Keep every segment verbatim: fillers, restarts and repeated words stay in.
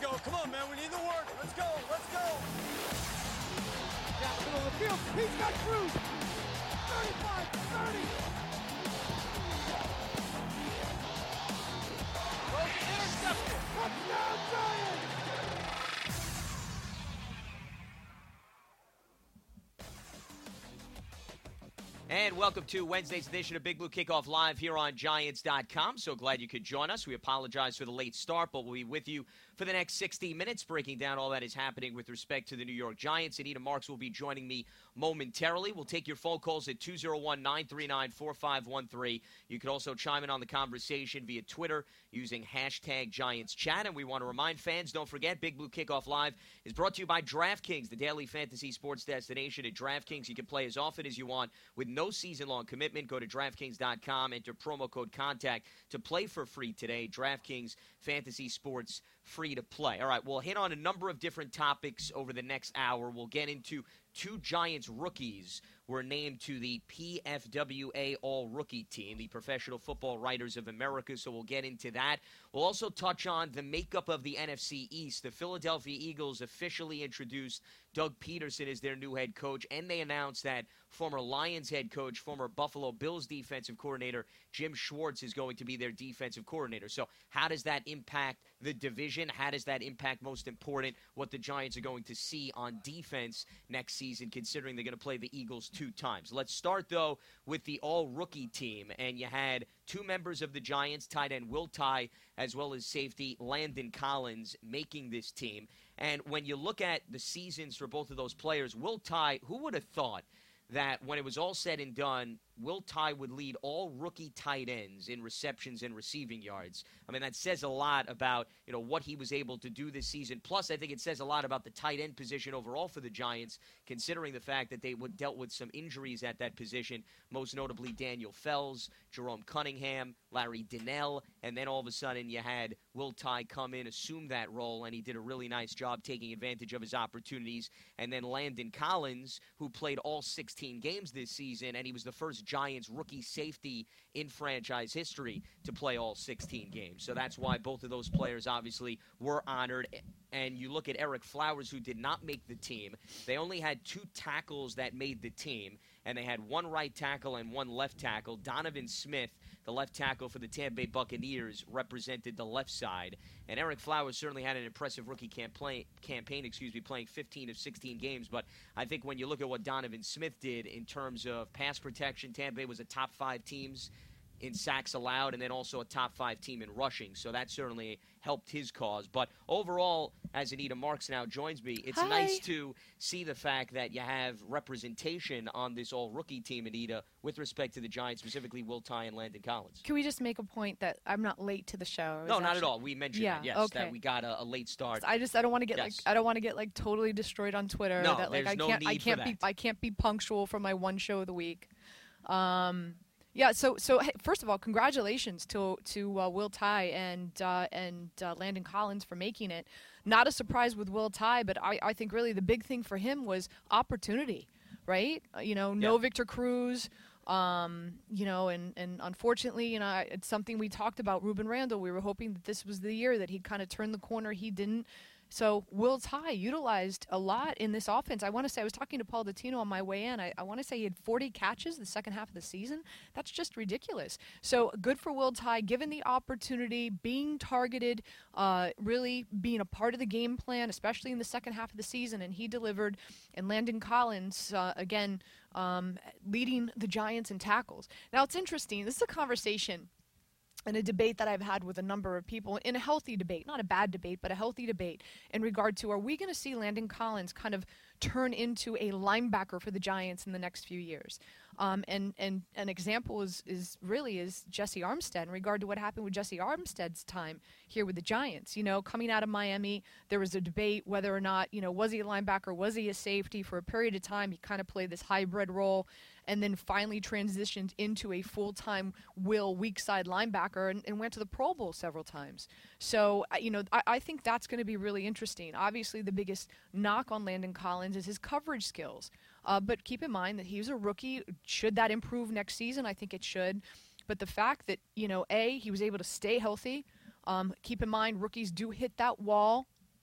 go. Come on, man. We need the work. Let's go. Let's go. Down the middle of the field. He's got Cruz. thirty-five, thirty. Rose is intercepted. Touchdown, Giants. And welcome to Wednesday's edition of Big Blue Kickoff Live here on Giants dot com. So glad you could join us. We apologize for the late start, but we'll be with you for the next sixty minutes, breaking down all that is happening with respect to the New York Giants. Anita Marks will be joining me momentarily. We'll take your phone calls at two oh one, nine three nine, four five one three. You can also chime in on the conversation via Twitter using hashtag Giants Chat. And we want to remind fans, don't forget, Big Blue Kickoff Live is brought to you by DraftKings, the daily fantasy sports destination. At DraftKings, you can play as often as you want with no season-long commitment. Go to DraftKings dot com, enter promo code CONTACT to play for free today. DraftKings Fantasy Sports, free to play. All right, we'll hit on a number of different topics over the next hour. We'll get into two Giants rookies were named to the P F W A All-Rookie Team, the Professional Football Writers of America, so we'll get into that. We'll also touch on the makeup of the N F C East. The Philadelphia Eagles officially introduced Doug Peterson as their new head coach, and they announced that former Lions head coach, former Buffalo Bills defensive coordinator, Jim Schwartz, is going to be their defensive coordinator. So how does that impact the division? How does that impact, most important, what the Giants are going to see on defense next season, considering they're going to play the Eagles two times? Let's start, though, with the all-rookie team. And you had two members of the Giants, tight end Will Tye, as well as safety Landon Collins, making this team. And when you look at the seasons for both of those players, Will Tye, who would have thought that when it was all said and done, Will Tye would lead all rookie tight ends in receptions and receiving yards? I mean, that says a lot about, you know, what he was able to do this season. Plus, I think it says a lot about the tight end position overall for the Giants, considering the fact that they would dealt with some injuries at that position, most notably Daniel Fells, Jerome Cunningham, Larry Donnell, and then all of a sudden you had Will Tye come in, assume that role, and he did a really nice job taking advantage of his opportunities. And then Landon Collins, who played all sixteen games this season, and he was the first Giants rookie safety in franchise history to play all sixteen games. So that's why both of those players obviously were honored. And you look at Eric Flowers, who did not make the team. They only had two tackles that made the team, and they had one right tackle and one left tackle. Donovan Smith, the left tackle for the Tampa Bay Buccaneers, represented the left side. And Eric Flowers certainly had an impressive rookie campaign, campaign excuse me, playing fifteen of sixteen games. But I think when you look at what Donovan Smith did in terms of pass protection, Tampa Bay was a top five teams in sacks allowed, and then also a top five team in rushing. So that certainly helped his cause. But overall, as Anita Marks now joins me, it's Hi. nice to see the fact that you have representation on this all-rookie team, Anita, with respect to the Giants, specifically Will Tye and Landon Collins. Can we just make a point that I'm not late to the show? I was No, not actually- at all. We mentioned Yeah, that, yes, okay. that we got a, a late start. I just I don't want to get Yes. like I don't want to get like totally destroyed on Twitter. No, that like there's I no can't I need for can't be that. I can't be punctual for my one show of the week. Um, yeah. So so hey, first of all, congratulations to to uh, Will Tye and uh, and uh, Landon Collins for making it. Not a surprise with Will Tye, but I I think really the big thing for him was opportunity, right? Uh, you know, no Yeah. Victor Cruz. Um, you know, and, and unfortunately, you know, it's something we talked about, Ruben Randall. We were hoping that this was the year that he'd kind of turn the corner. He didn't. So Will Tye utilized a lot in this offense. I want to say, I was talking to Paul Dottino on my way in. I, I want to say he had forty catches the second half of the season. That's just ridiculous. So good for Will Tye, given the opportunity, being targeted, uh, really being a part of the game plan, especially in the second half of the season, and he delivered. And Landon Collins, uh, again, um, leading the Giants in tackles. Now, it's interesting. This is a conversation and a debate that I've had with a number of people, in a healthy debate, not a bad debate, but a healthy debate in regard to, are we going to see Landon Collins kind of turn into a linebacker for the Giants in the next few years? Um, and, and an example is, is really is Jesse Armstead in regard to what happened with Jesse Armstead's time here with the Giants. You know, coming out of Miami, there was a debate whether or not, you know, was he a linebacker, was he a safety? For a period of time, he kind of played this hybrid role, and then finally transitioned into a full-time will weak side linebacker and, and went to the Pro Bowl several times. So, you know, I, I think that's going to be really interesting. Obviously, the biggest knock on Landon Collins is his coverage skills. Uh, but keep in mind that he's a rookie. Should that improve next season? I think it should. But the fact that, you know, A, he was able to stay healthy. Um, keep in mind, rookies do hit that wall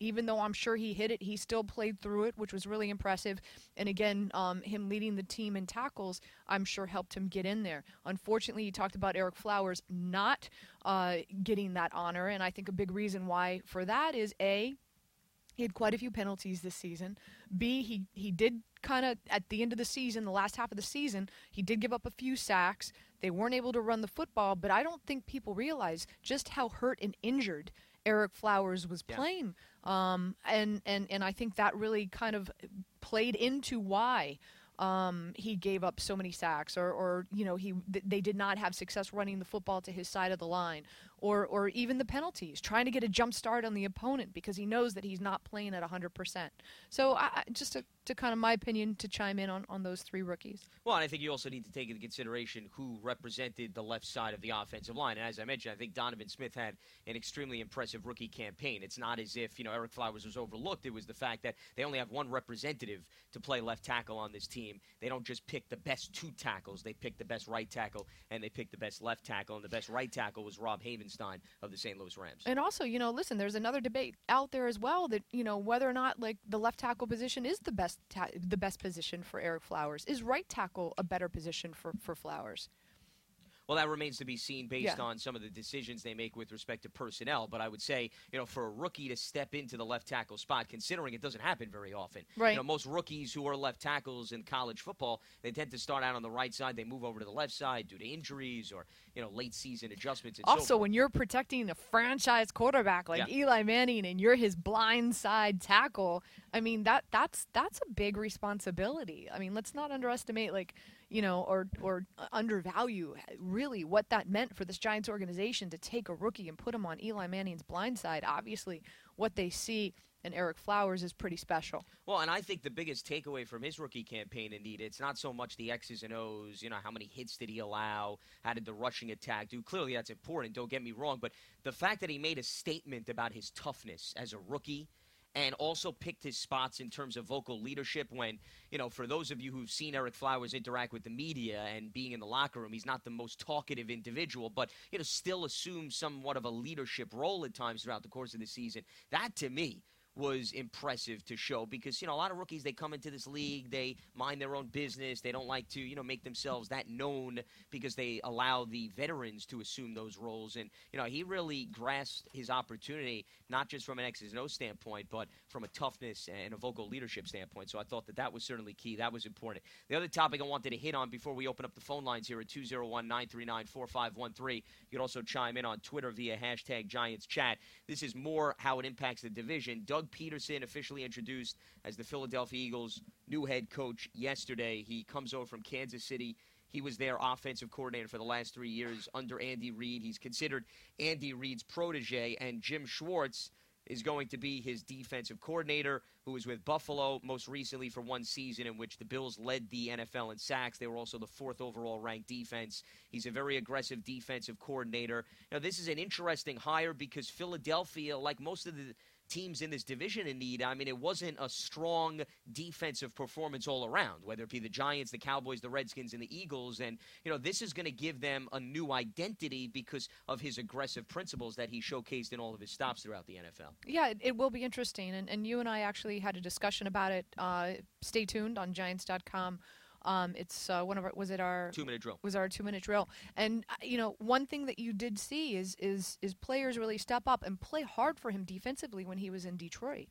even though I'm sure he hit it, he still played through it, which was really impressive. And again, um, him leading the team in tackles, I'm sure helped him get in there. Unfortunately, you talked about Eric Flowers not uh, getting that honor, and I think a big reason why for that is A, he had quite a few penalties this season. B, he, he did kind of, at the end of the season, the last half of the season, he did give up a few sacks. They weren't able to run the football, but I don't think people realize just how hurt and injured Eric Flowers was Yeah. playing. Um, and, and, and I think that really kind of played into why um, he gave up so many sacks, or, or you know, he th- they did not have success running the football to his side of the line, or or even the penalties, trying to get a jump start on the opponent because he knows that he's not playing at one hundred percent. So I, I- just to, to kind of my opinion to chime in on, on those three rookies. Well, and I think you also need to take into consideration who represented the left side of the offensive line. And as I mentioned, I think Donovan Smith had an extremely impressive rookie campaign. It's not as if, you know, Eric Flowers was overlooked. It was the fact that they only have one representative to play left tackle on this team. They don't just pick the best two tackles. They pick the best right tackle, and they pick the best left tackle. And the best right tackle was Rob Havenstein of the Saint Louis Rams. And also, you know, listen, there's another debate out there as well that, you know, whether or not like the left tackle position is the best ta- the best position for Eric Flowers. Is right tackle a better position for, for Flowers? Well, that remains to be seen based Yeah. on some of the decisions they make with respect to personnel. But I would say, you know, for a rookie to step into the left tackle spot, considering it doesn't happen very often. Right. You know, most rookies who are left tackles in college football, they tend to start out on the right side. They move over to the left side due to injuries or, you know, late season adjustments and so Also, forth. when you're protecting a franchise quarterback like Yeah. Eli Manning and you're his blind side tackle, I mean that that's that's a big responsibility. I mean, let's not underestimate like, you know, or or undervalue really what that meant for this Giants organization to take a rookie and put him on Eli Manning's blind side. Obviously, what they see in Eric Flowers is pretty special. Well, and I think the biggest takeaway from his rookie campaign, indeed, it's not so much the X's and O's, you know, how many hits did he allow, how did the rushing attack do? Clearly that's important, don't get me wrong, but the fact that he made a statement about his toughness as a rookie and also picked his spots in terms of vocal leadership when, you know, for those of you who've seen Eric Flowers interact with the media and being in the locker room, he's not the most talkative individual, but, you know, still assumes somewhat of a leadership role at times throughout the course of the season. That, to me, was impressive to show because, you know, a lot of rookies, they come into this league, they mind their own business, they don't like to, you know, make themselves that known because they allow the veterans to assume those roles. And, you know, he really grasped his opportunity, not just from an X's and O's standpoint, but from a toughness and a vocal leadership standpoint. So I thought that that was certainly key. That was important. The other topic I wanted to hit on before we open up the phone lines here at two oh one, nine three nine, four five one three. You can also chime in on Twitter via hashtag Giants Chat. This is more how it impacts the division. Doug Peterson officially introduced as the Philadelphia Eagles' new head coach yesterday. He comes over from Kansas City. He was their offensive coordinator for the last three years under Andy Reid. He's considered Andy Reid's protege, and Jim Schwartz is going to be his defensive coordinator, who was with Buffalo most recently for one season in which the Bills led the N F L in sacks. They were also the fourth overall ranked defense. He's a very aggressive defensive coordinator. Now, this is an interesting hire because Philadelphia, like most of the teams in this division in need, I mean, it wasn't a strong defensive performance all around, whether it be the Giants, the Cowboys, the Redskins, and the Eagles. And, you know, this is going to give them a new identity because of his aggressive principles that he showcased in all of his stops throughout the N F L. Yeah, it, it will be interesting. And, and you and I actually had a discussion about it. Uh, stay tuned on Giants dot com. Um, it's uh, one of our, was it our Two-minute drill. was our two-minute drill. And, uh, you know, one thing that you did see is, is, is players really step up and play hard for him defensively when he was in Detroit.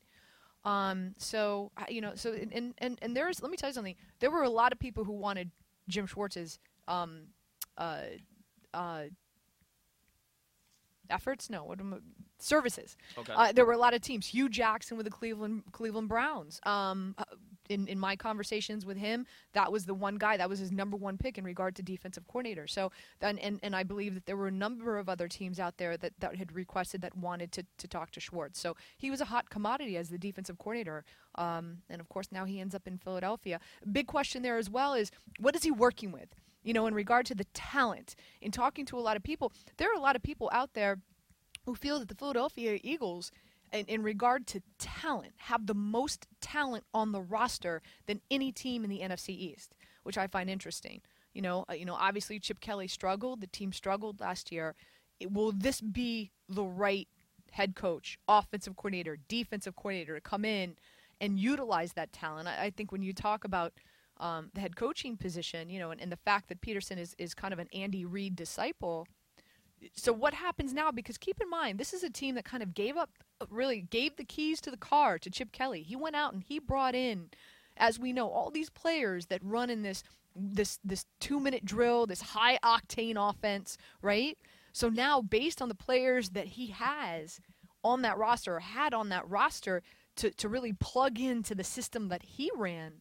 Um, so, uh, you know, so, and, and, and there's, let me tell you something. There were a lot of people who wanted Jim Schwartz's um, uh, uh, efforts. No, what am I, services. Okay. Uh, there were a lot of teams. Hugh Jackson with the Cleveland Cleveland Browns. Um, in in my conversations with him, that was the one guy. That was his number one pick in regard to defensive coordinator. So, and and, and I believe that there were a number of other teams out there that, that had requested that wanted to, to talk to Schwartz. So he was a hot commodity as the defensive coordinator. Um, and of course now he ends up in Philadelphia. Big question there as well is what is he working with? You know, in regard to the talent. In talking to a lot of people, there are a lot of people out there who feel that the Philadelphia Eagles, in, in regard to talent, have the most talent on the roster than any team in the N F C East, which I find interesting. You know, uh, you know, obviously Chip Kelly struggled. The team struggled last year. It, will this be the right head coach, offensive coordinator, defensive coordinator to come in and utilize that talent. I, I think when you talk about um, the head coaching position, you know, and, and the fact that Peterson is, is kind of an Andy Reid disciple. So what happens now? Because keep in mind, this is a team that kind of gave up, really gave the keys to the car to Chip Kelly. He went out and he brought in, as we know, all these players that run in this this this two-minute drill, this high-octane offense, right? So now, based on the players that he has on that roster, or had on that roster, to, to really plug into the system that he ran,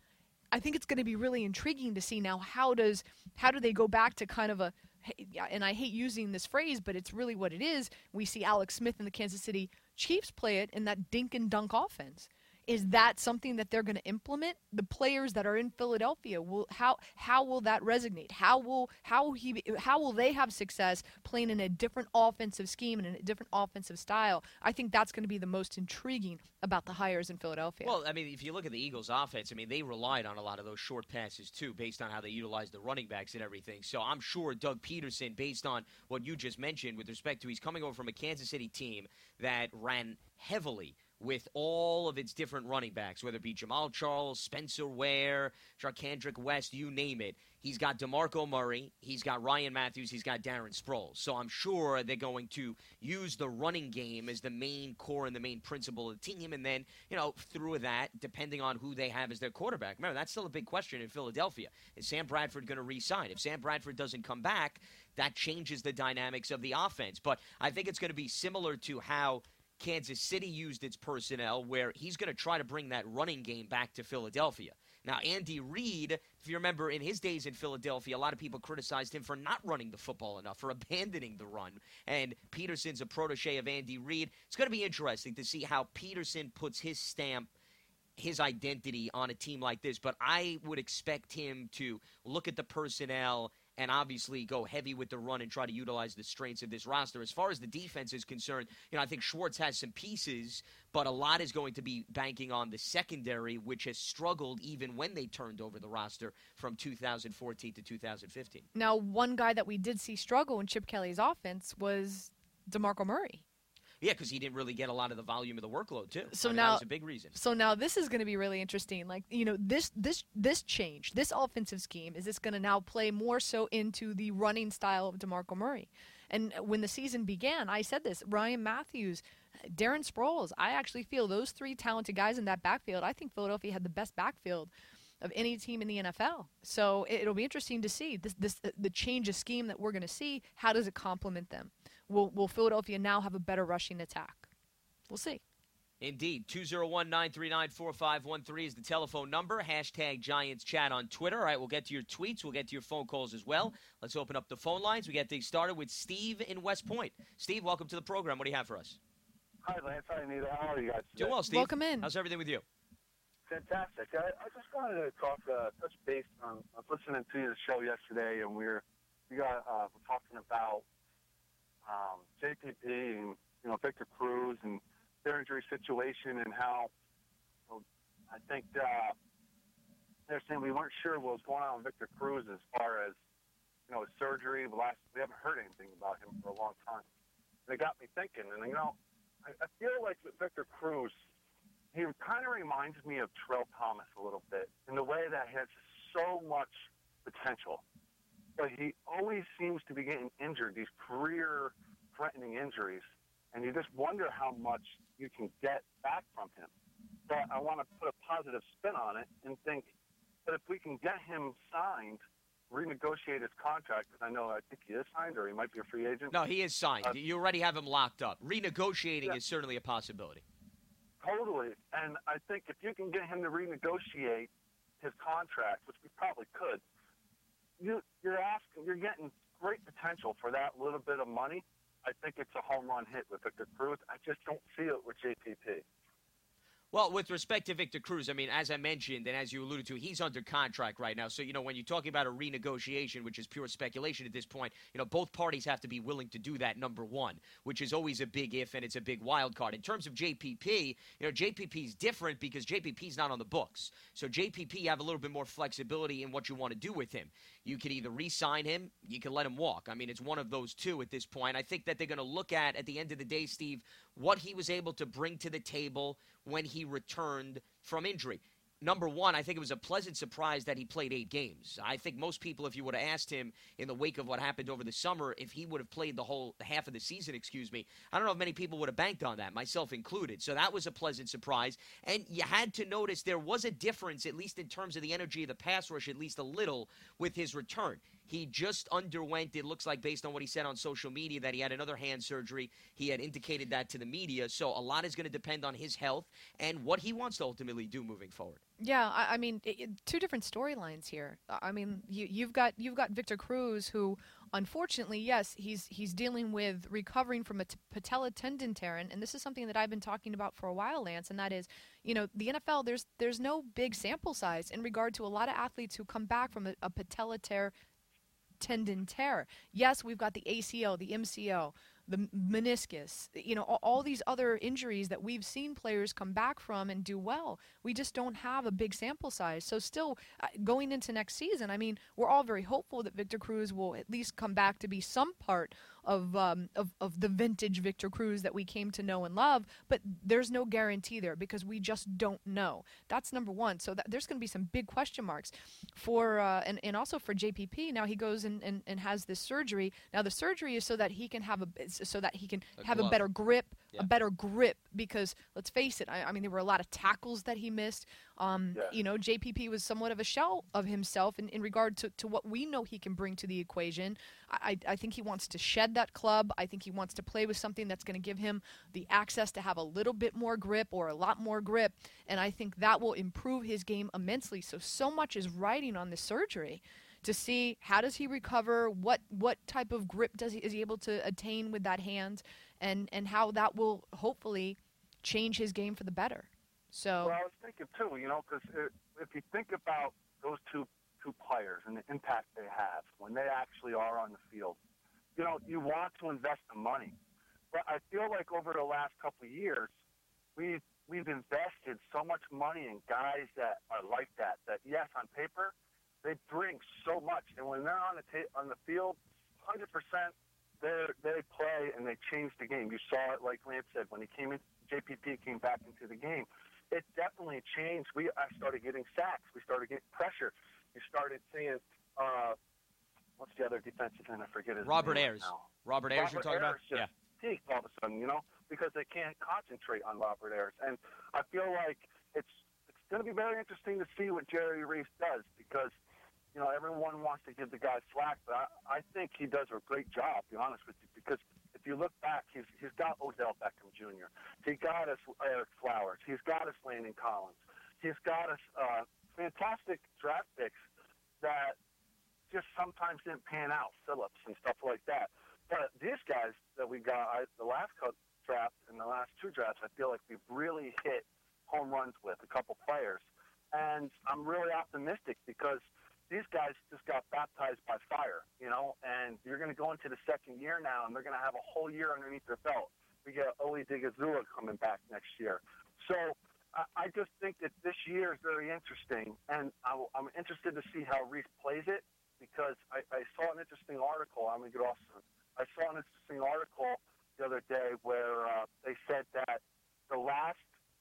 I think it's going to be really intriguing to see now how does how do they go back to kind of a, and I hate using this phrase, but it's really what it is. We see Alex Smith and the Kansas City Chiefs play it in that dink and dunk offense. Is that something that they're going to implement? The players that are in Philadelphia, will how how will that resonate? How will how he how will they have success playing in a different offensive scheme and in a different offensive style? I think that's going to be the most intriguing about the hires in Philadelphia. Well, I mean, if you look at the Eagles' offense, I mean, they relied on a lot of those short passes too, based on how they utilized the running backs and everything. So I'm sure Doug Peterson, based on what you just mentioned, with respect to he's coming over from a Kansas City team that ran heavily with all of its different running backs, whether it be Jamal Charles, Spencer Ware, Jarkandrick West, you name it. He's got DeMarco Murray, he's got Ryan Matthews, he's got Darren Sproles. So I'm sure they're going to use the running game as the main core and the main principle of the team. And then, you know, through that, depending on who they have as their quarterback. Remember, that's still a big question in Philadelphia. Is Sam Bradford going to re-sign? If Sam Bradford doesn't come back, that changes the dynamics of the offense. But I think it's going to be similar to how Kansas City used its personnel, where he's going to try to bring that running game back to Philadelphia. Now, Andy Reid, if you remember, in his days in Philadelphia, a lot of people criticized him for not running the football enough, for abandoning the run. And Peterson's a protege of Andy Reid. It's going to be interesting to see how Peterson puts his stamp, his identity on a team like this. But I would expect him to look at the personnel and obviously go heavy with the run and try to utilize the strengths of this roster. As far as the defense is concerned, you know, I think Schwartz has some pieces, but a lot is going to be banking on the secondary, which has struggled even when they turned over the roster from two thousand fourteen to two thousand fifteen. Now, one guy that we did see struggle in Chip Kelly's offense was DeMarco Murray. Yeah, because he didn't really get a lot of the volume of the workload, too. So I mean, now, that was a big reason. So now this is going to be really interesting. Like, you know, this this this change, this offensive scheme, is this going to now play more so into the running style of DeMarco Murray? And when the season began, I said this, Ryan Matthews, Darren Sproles, I actually feel those three talented guys in that backfield, I think Philadelphia had the best backfield of any team in the N F L. So it'll be interesting to see this, this the change of scheme that we're going to see. How does it complement them? Will, will Philadelphia now have a better rushing attack? We'll see. Indeed. two oh one, nine three nine, four five one three is the telephone number. Hashtag Giants Chat on Twitter. All right, we'll get to your tweets. We'll get to your phone calls as well. Let's open up the phone lines. We get things started with Steve in West Point. Steve, welcome to the program. What do you have for us? Hi, Lance. Hi, Anita. How are you guys today? Doing well, Steve. Welcome in. How's everything with you? Fantastic. I, I just wanted to talk, uh, touch base on, I was listening to the show yesterday, and we were, we got, uh, we're talking about um, J P P and, you know, Victor Cruz and their injury situation and how, well, I think uh, they're saying we weren't sure what was going on with Victor Cruz as far as, you know, his surgery. The last, we haven't heard anything about him for a long time. And it got me thinking, and, you know, I, I feel like with Victor Cruz, he kind of reminds me of Terrell Thomas a little bit in the way that he has so much potential. But he always seems to be getting injured, these career-threatening injuries, and you just wonder how much you can get back from him. But I want to put a positive spin on it and think that if we can get him signed, renegotiate his contract, because I know I think he is signed or he might be a free agent. No, he is signed. Uh, you already have him locked up. Renegotiating yeah. is certainly a possibility. Totally. And I think if you can get him to renegotiate his contract, which we probably could, you, you're asking, you're getting great potential for that little bit of money. I think it's a home run hit with Victor Cruz. I just don't see it with J P P. Well, with respect to Victor Cruz, I mean, as I mentioned and as you alluded to, he's under contract right now. So, you know, when you're talking about a renegotiation, which is pure speculation at this point, you know, both parties have to be willing to do that, number one, which is always a big if and it's a big wild card. In terms of J P P, you know, J P P is different because J P P is not on the books. So J P P, you have a little bit more flexibility in what you want to do with him. You could either re-sign him, you can let him walk. I mean, it's one of those two at this point. I think that they're going to look at, at the end of the day, Steve, what he was able to bring to the table when he returned from injury. Number one, I think it was a pleasant surprise that he played eight games. I think most people, if you would have asked him in the wake of what happened over the summer, if he would have played the whole half of the season, excuse me, I don't know if many people would have banked on that, myself included. So that was a pleasant surprise. And you had to notice there was a difference, at least in terms of the energy of the pass rush, at least a little, with his return. He just underwent, it looks like, based on what he said on social media, that he had another hand surgery. He had indicated that to the media. So a lot is going to depend on his health and what he wants to ultimately do moving forward. Yeah, I, I mean, it, it, two different storylines here. I mean, you, you've got you've got Victor Cruz, who, unfortunately, yes, he's he's dealing with recovering from a t- patella tendon tear, and, and this is something that I've been talking about for a while, Lance, and that is, you know, the N F L, there's there's no big sample size in regard to a lot of athletes who come back from a, a patella tear tendon tear. Yes, we've got the A C L, the M C L, the meniscus, you know, all, all these other injuries that we've seen players come back from and do well. We just don't have a big sample size. So still, uh, going into next season, I mean, we're all very hopeful that Victor Cruz will at least come back to be some part of um, of, of the vintage Victor Cruz that we came to know and love, but there's no guarantee there because we just don't know. That's number one. So that, there's going to be some big question marks for, uh, and, and also for J P P. Now he goes and, and, and has this surgery. Now the surgery is so that he can have a, so that he can a have glove. a better grip, Yeah. a better grip, because let's face it, I, I mean, there were a lot of tackles that he missed. Um, Yeah. You know, J P P was somewhat of a shell of himself in, in regard to, to what we know he can bring to the equation. I, I think he wants to shed that club. I think he wants to play with something that's going to give him the access to have a little bit more grip or a lot more grip, and I think that will improve his game immensely. So, so much is riding on this surgery to see how does he recover, what what type of grip does he is he able to attain with that hand, and, and how that will hopefully change his game for the better. So Well, I was thinking too, you know, because if you think about those two two players and the impact they have when they actually are on the field, you know, you want to invest the money. But I feel like over the last couple of years, we've we've invested so much money in guys that are like that. That yes, on paper, they bring so much, and when they're on the ta- on the field, one hundred percent, they they play and they change the game. You saw it, like Lance said, when he came in, J P P came back into the game. It definitely changed. We I started getting sacks. We started getting pressure. You started seeing, uh, what's the other defensive end? I forget his Robert name Ayers. right now. Robert Ayers you're talking Ayers about? Yeah. just peaked all of a sudden, you know, because they can't concentrate on Robert Ayers. And I feel like it's it's going to be very interesting to see what Jerry Reese does because, you know, everyone wants to give the guy slack, but I, I think he does a great job, to be honest with you, because if you look back, he's he's got Odell Beckham Junior He got us Eric Flowers. He's got us Landon Collins. He's got us uh, fantastic draft picks that just sometimes didn't pan out, Phillips and stuff like that. But these guys that we got, I, the last co- draft and the last two drafts, I feel like we've really hit home runs with a couple players. And I'm really optimistic because these guys just got baptized by fire, you know, and you're going to go into the second year now, and they're going to have a whole year underneath their belt. We get Oli Digazula coming back next year. So I, I just think that this year is very interesting, and I, I'm interested to see how Reese plays it because I, I saw an interesting article. I'm going to get off. I saw an interesting article the other day where uh, they said that the last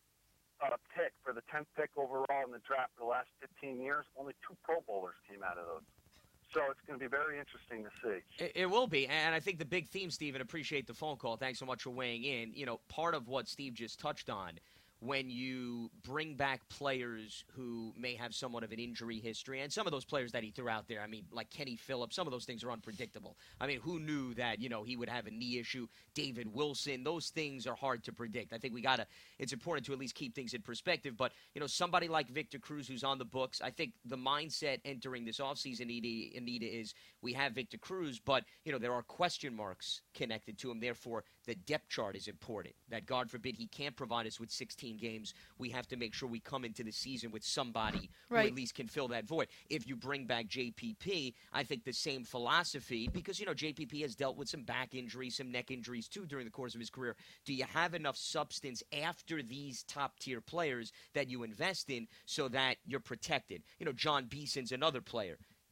uh, pick for the tenth pick overall in the draft for the last fifteen years, only two Pro Bowlers came out of those. So it's going to be very interesting to see. It, it will be, and I think the big theme, Stephen, appreciate the phone call. Thanks so much for weighing in. You know, part of what Steve just touched on, when you bring back players who may have somewhat of an injury history, and some of those players that he threw out there, I mean, like Kenny Phillips, some of those things are unpredictable. I mean, who knew that, you know, he would have a knee issue? David Wilson, those things are hard to predict. I think we got to, it's important to at least keep things in perspective. But, you know, somebody like Victor Cruz who's on the books, I think the mindset entering this offseason, Anita, Anita, is we have Victor Cruz, but, you know, there are question marks connected to him. Therefore, the depth chart is important. That, God forbid, he can't provide us with sixteen games. We have to make sure we come into the season with somebody Right. who at least can fill that void. If you bring back J P P, I think the same philosophy, because, you know, J P P has dealt with some back injuries, some neck injuries, too, during the course of his career. Do you have enough substance after these top-tier players that you invest in so that you're protected? You know, John Beeson's another player.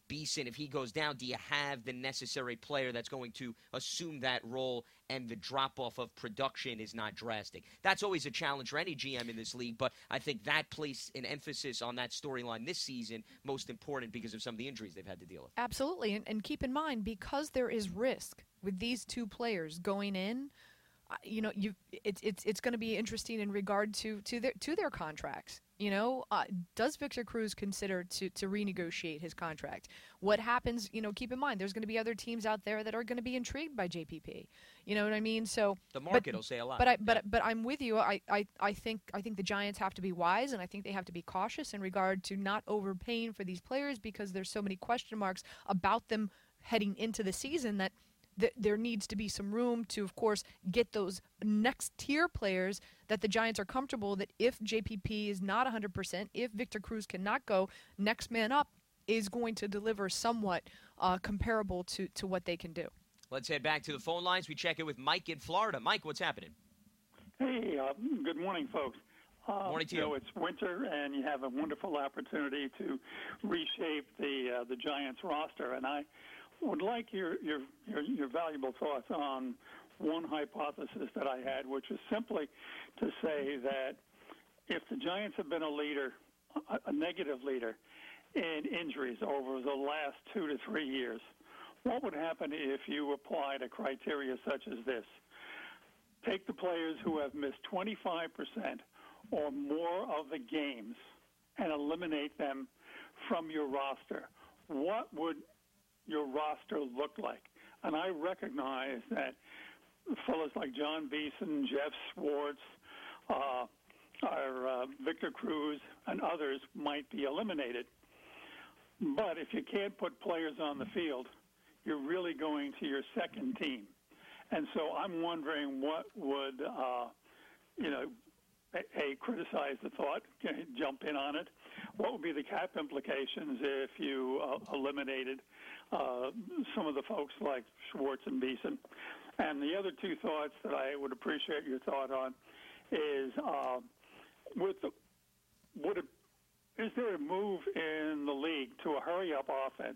Beason, if he goes down, do you have the necessary player that's going to assume that role and the drop-off of production is not drastic? That's always a challenge for any G M in this league, but I think that placed an emphasis on that storyline this season most important because of some of the injuries they've had to deal with. Absolutely, and, and keep in mind, because there is risk with these two players going in, uh, you know, you it's it's it's going to be interesting in regard to to their to their contracts. You know, uh, does Victor Cruz consider to, to renegotiate his contract? What happens, you know, keep in mind, there's going to be other teams out there that are going to be intrigued by J P P. You know what I mean? So the market but, will say a lot. But I, but, but I'm with you. I, I, I think I think the Giants have to be wise, and I think they have to be cautious in regard to not overpaying for these players because there's so many question marks about them heading into the season that th- there needs to be some room to, of course, get those next tier players that the Giants are comfortable that if J P P is not one hundred percent, if Victor Cruz cannot go, next man up is going to deliver somewhat uh, comparable to, to what they can do. Let's head back to the phone lines. We check in with Mike in Florida. Mike, what's happening? Hey, uh, good morning, folks. Uh, Morning to you. you. know, it's winter, and you have a wonderful opportunity to reshape the uh, the Giants roster. And I would like your, your your your valuable thoughts on one hypothesis that I had, which is simply to say that if the Giants have been a leader, a, a negative leader, in injuries over the last two to three years, what would happen if you applied a criteria such as this? Take the players who have missed twenty-five percent or more of the games and eliminate them from your roster. What would your roster look like? And I recognize that fellas like John Beason, Jeff Schwartz, uh, or uh, Victor Cruz, and others might be eliminated. But if you can't put players on the field, you're really going to your second team. And so I'm wondering what would, uh, you know, A, criticize the thought, jump in on it. What would be the cap implications if you uh, eliminated uh, some of the folks like Schwartz and Beason? And the other two thoughts that I would appreciate your thought on is, uh, with the, would it, is there a move in the league to a hurry-up offense?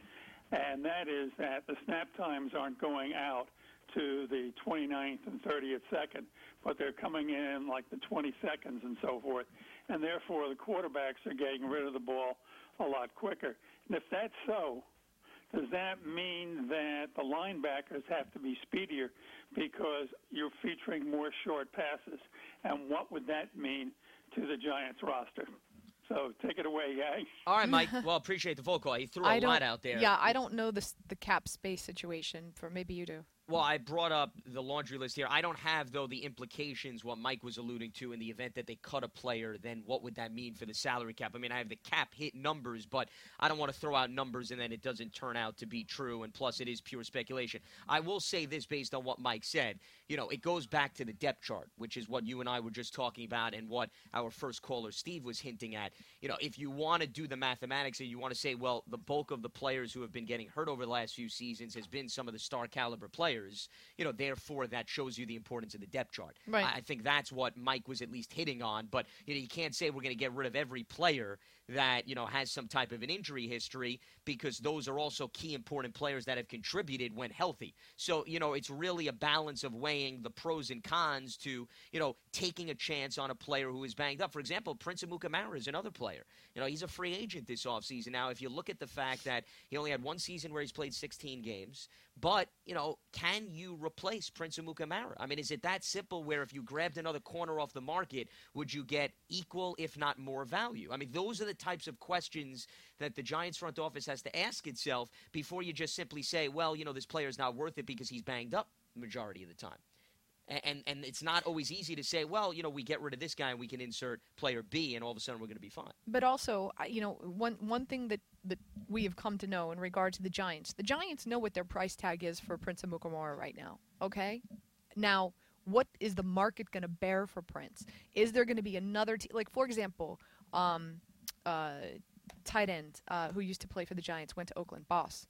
And that is that the snap times aren't going out to the twenty-ninth and thirtieth second, but they're coming in like the twenty seconds and so forth. And therefore, the quarterbacks are getting rid of the ball a lot quicker. And if that's so, does that mean that the linebackers have to be speedier because you're featuring more short passes? And what would that mean to the Giants roster? So take it away, Yang. All right, Mike. Well, appreciate the phone call. You threw a I lot don't- out there. Yeah, I don't know the the cap space situation. For maybe you do. Well, I brought up the laundry list here. I don't have, though, the implications, what Mike was alluding to, in the event that they cut a player, then what would that mean for the salary cap? I mean, I have the cap hit numbers, but I don't want to throw out numbers and then it doesn't turn out to be true, and plus it is pure speculation. I will say this based on what Mike said. You know, it goes back to the depth chart, which is what you and I were just talking about and what our first caller, Steve, was hinting at. You know, if you want to do the mathematics and you want to say, well, the bulk of the players who have been getting hurt over the last few seasons has been some of the star caliber players, you know, therefore that shows you the importance of the depth chart. Right. I think that's what Mike was at least hitting on, but you know, you can't say we're going to get rid of every player that, you know, has some type of an injury history, because those are also key important players that have contributed when healthy. So, you know, it's really a balance of weighing the pros and cons to, you know, taking a chance on a player who is banged up. For example, Prince Amukamara is another player. You know, he's a free agent this offseason. Now, if you look at the fact that he only had one season where he's played sixteen games, but, you know, can you replace Prince Amukamara? I mean, is it that simple where if you grabbed another corner off the market, would you get equal, if not more, value? I mean, those are the types of questions that the Giants front office has to ask itself before you just simply say, well, you know, this player's not worth it because he's banged up the majority of the time. And and it's not always easy to say, well, you know, we get rid of this guy and we can insert player B and all of a sudden we're going to be fine. But also, I- you know, one one thing that, that we have come to know in regard to the Giants, the Giants know what their price tag is for Prince Amukamara right now, okay? Now, what is the market going to bear for Prince? Is there going to be another team? Like, for example, um, uh, tight end uh, who used to play for the Giants, went to Oakland, Boss.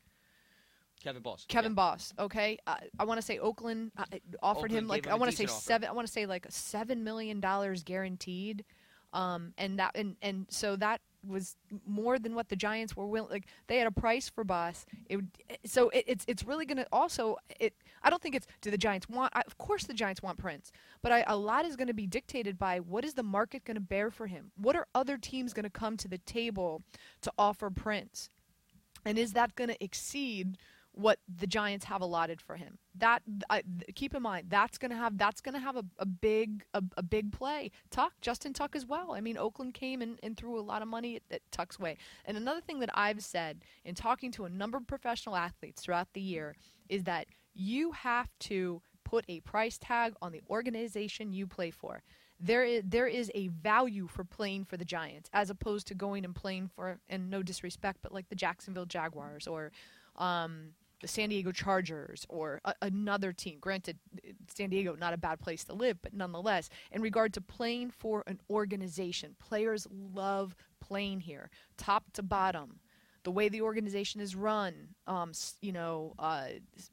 Kevin Boss. Kevin Yeah. Boss, okay. Uh, I want to say Oakland uh, offered Oakland him like gave him I a want to say decent offer. seven. I want to say like seven million dollars guaranteed, um, and that and and so that was more than what the Giants were willing. Like they had a price for Boss. It would, so it, it's it's really going to also. It I don't think it's do the Giants want. I, of course, the Giants want Prince, but I, a lot is going to be dictated by what is the market going to bear for him. What are other teams going to come to the table to offer Prince, and is that going to exceed what the Giants have allotted for him? That I, keep in mind, that's gonna have that's gonna have a, a big a, a big play. Tuck, Justin Tuck as well. I mean, Oakland came and, and threw a lot of money at, at Tuck's way. And another thing that I've said in talking to a number of professional athletes throughout the year is that you have to put a price tag on the organization you play for. There is there is a value for playing for the Giants as opposed to going and playing for, and no disrespect, but like the Jacksonville Jaguars or um, the San Diego Chargers or a, another team. Granted, San Diego, not a bad place to live, but nonetheless, in regard to playing for an organization, players love playing here, top to bottom. The way the organization is run, um, you know, uh,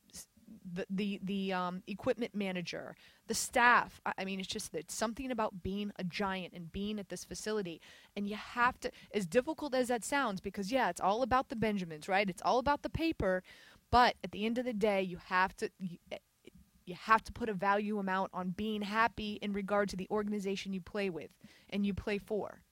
the the the um, equipment manager, the staff. I mean, it's just it's something about being a Giant and being at this facility. And you have to, as difficult as that sounds, because yeah, it's all about the Benjamins, right? It's all about the paper. But at the end of the day, you have to you, you have to put a value amount on being happy in regard to the organization you play with and you play for.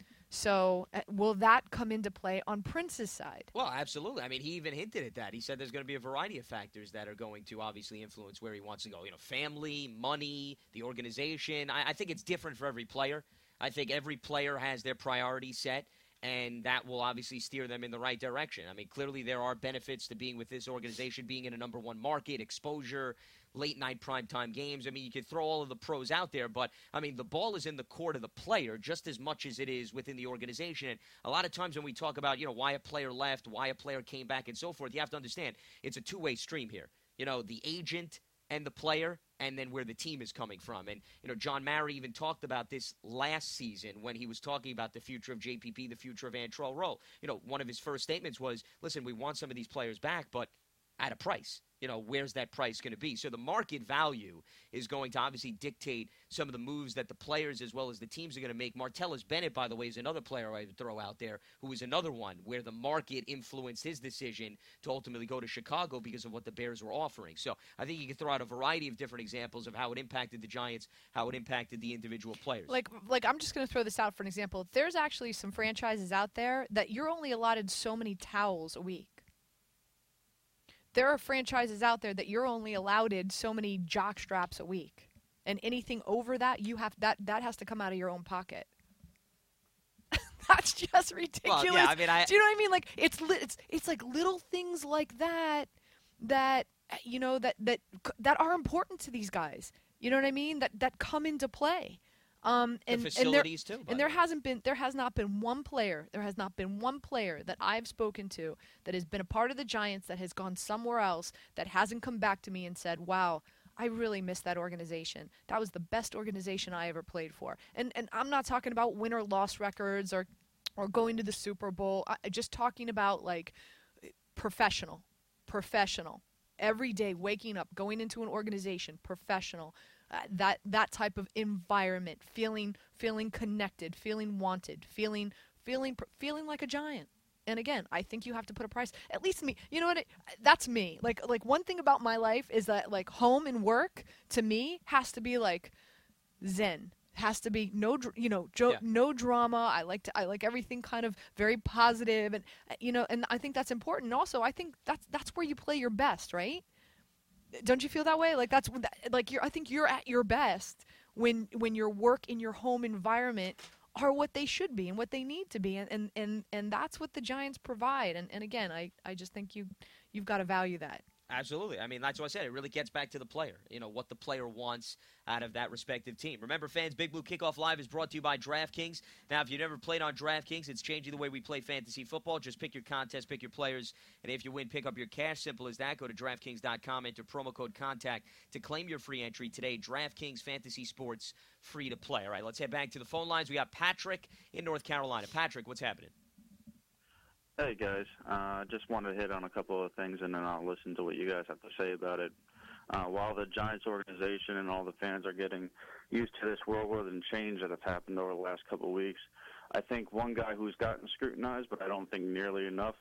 So uh, will that come into play on Prince's side? Well, absolutely. I mean, he even hinted at that. He said there's going to be a variety of factors that are going to obviously influence where he wants to go. You know, family, money, the organization. I, I think it's different for every player. I think every player has their priorities set, and that will obviously steer them in the right direction. I mean, clearly there are benefits to being with this organization, being in a number one market, exposure, late-night primetime games. I mean, you could throw all of the pros out there, but, I mean, the ball is in the court of the player just as much as it is within the organization. And a lot of times when we talk about, you know, why a player left, why a player came back, and so forth, you have to understand it's a two-way stream here. You know, the agent and the player, and then where the team is coming from. And, you know, John Mara even talked about this last season when he was talking about the future of J P P, the future of Antrel Rolle. You know, one of his first statements was, listen, we want some of these players back, but at a price. You know, where's that price going to be? So the market value is going to obviously dictate some of the moves that the players as well as the teams are going to make. Martellus Bennett, by the way, is another player I would throw out there who is another one where the market influenced his decision to ultimately go to Chicago because of what the Bears were offering. So I think you can throw out a variety of different examples of how it impacted the Giants, how it impacted the individual players. Like, like I'm just going to throw this out for an example. There's actually some franchises out there that you're only allotted so many towels a week. There are franchises out there that you're only allowed so many jock straps a week, and anything over that, you have that that has to come out of your own pocket. That's just ridiculous. Well, yeah, I mean, I, Do you know what I mean? Like it's li- it's it's like little things like that that you know that that that are important to these guys. You know what I mean? That that come into play. Um, and, the facilities and there, too. And there hasn't been, there has not been one player, there has not been one player that I've spoken to that has been a part of the Giants that has gone somewhere else that hasn't come back to me and said, "Wow, I really miss that organization. That was the best organization I ever played for." And and I'm not talking about win or loss records or or going to the Super Bowl. I, just talking about like professional, professional. Every day, waking up, going into an organization, professional. Uh, that that type of environment, feeling feeling connected, feeling wanted, feeling feeling feeling like a Giant. And again, I think you have to put a price. At least me, you know what? It, that's me. Like like one thing about my life is that like home and work to me has to be like zen. Has to be no, you know, jo- yeah. no drama. I like to, I like everything kind of very positive, and you know, and I think that's important. Also, I think that's that's where you play your best, right? Don't you feel that way? Like that's like you're. I think you're at your best when when your work in your home environment are what they should be and what they need to be, and and and, and that's what the Giants provide. And and again, I, I just think you you've got to value that. Absolutely. I mean, that's what I said. It really gets back to the player, you know, what the player wants out of that respective team. Remember, fans, Big Blue Kickoff Live is brought to you by DraftKings. Now, if you've never played on DraftKings, it's changing the way we play fantasy football. Just pick your contest, pick your players, and if you win, pick up your cash. Simple as that. Go to DraftKings dot com, enter promo code CONTACT to claim your free entry today. DraftKings Fantasy Sports, free to play. All right, let's head back to the phone lines. We got Patrick in North Carolina. Patrick, what's happening? Hey, guys. I uh, just wanted to hit on a couple of things, and then I'll listen to what you guys have to say about it. Uh, while the Giants organization and all the fans are getting used to this whirlwind and change that have happened over the last couple of weeks, I think one guy who's gotten scrutinized, but I don't think nearly enough,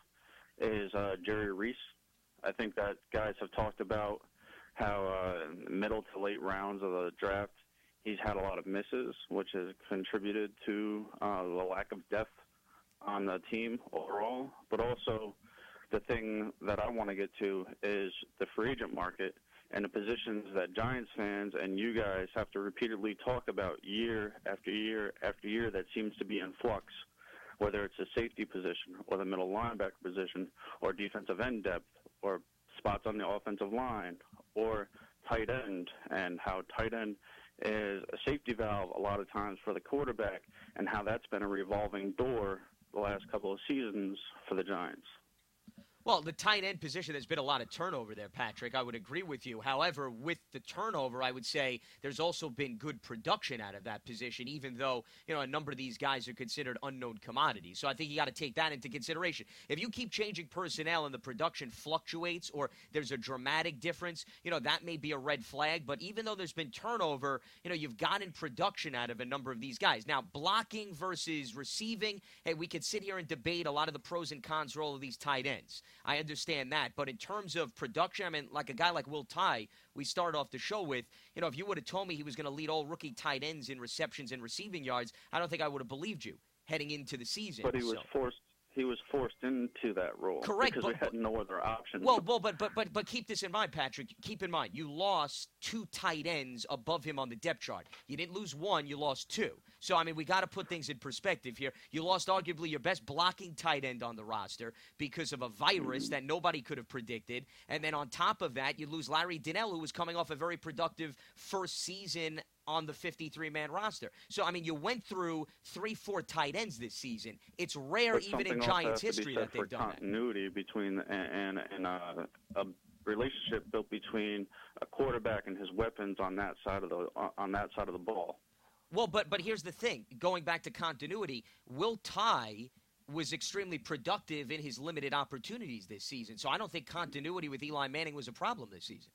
is uh, Jerry Reese. I think that guys have talked about how uh, middle to late rounds of the draft, he's had a lot of misses, which has contributed to uh, the lack of depth on the team overall. But also, the thing that I want to get to is the free agent market and the positions that Giants fans and you guys have to repeatedly talk about year after year after year that seems to be in flux, whether it's a safety position or the middle linebacker position or defensive end depth or spots on the offensive line or tight end, and how tight end is a safety valve a lot of times for the quarterback, and how that's been a revolving door the last couple of seasons for the Giants. Well, the tight end position, there's been a lot of turnover there, Patrick. I would agree with you. However, with the turnover, I would say there's also been good production out of that position, even though, you know, a number of these guys are considered unknown commodities. So I think you got to take that into consideration. If you keep changing personnel and the production fluctuates or there's a dramatic difference, you know, that may be a red flag. But even though there's been turnover, you know, you've gotten production out of a number of these guys. Now, blocking versus receiving, hey, we could sit here and debate a lot of the pros and cons for all of these tight ends. I understand that. But in terms of production, I mean, like a guy like Will Tye, we started off the show with, you know, if you would have told me he was going to lead all rookie tight ends in receptions and receiving yards, I don't think I would have believed you heading into the season. But he was so. forced. He was forced into that role. Correct, because but, we had but, no other option. Well, well, but but but but keep this in mind, Patrick. Keep in mind, you lost two tight ends above him on the depth chart. You didn't lose one, you lost two. So I mean, we got to put things in perspective here. You lost arguably your best blocking tight end on the roster because of a virus mm-hmm. that nobody could have predicted, and then on top of that, you lose Larry Donnell, who was coming off a very productive first season on the fifty-three man roster. So, I mean, you went through three, four tight ends this season. It's rare, but even in Giants history, that they've done continuity that. between and, and, and uh, a relationship built between a quarterback and his weapons on that side of the on that side of the ball. Well, but but here's the thing. Going back to continuity, Will Tye was extremely productive in his limited opportunities this season. So I don't think continuity with Eli Manning was a problem this season.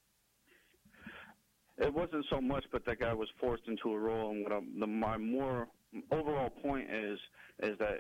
It wasn't so much, but that guy was forced into a role. And what I'm, the, my more overall point is is that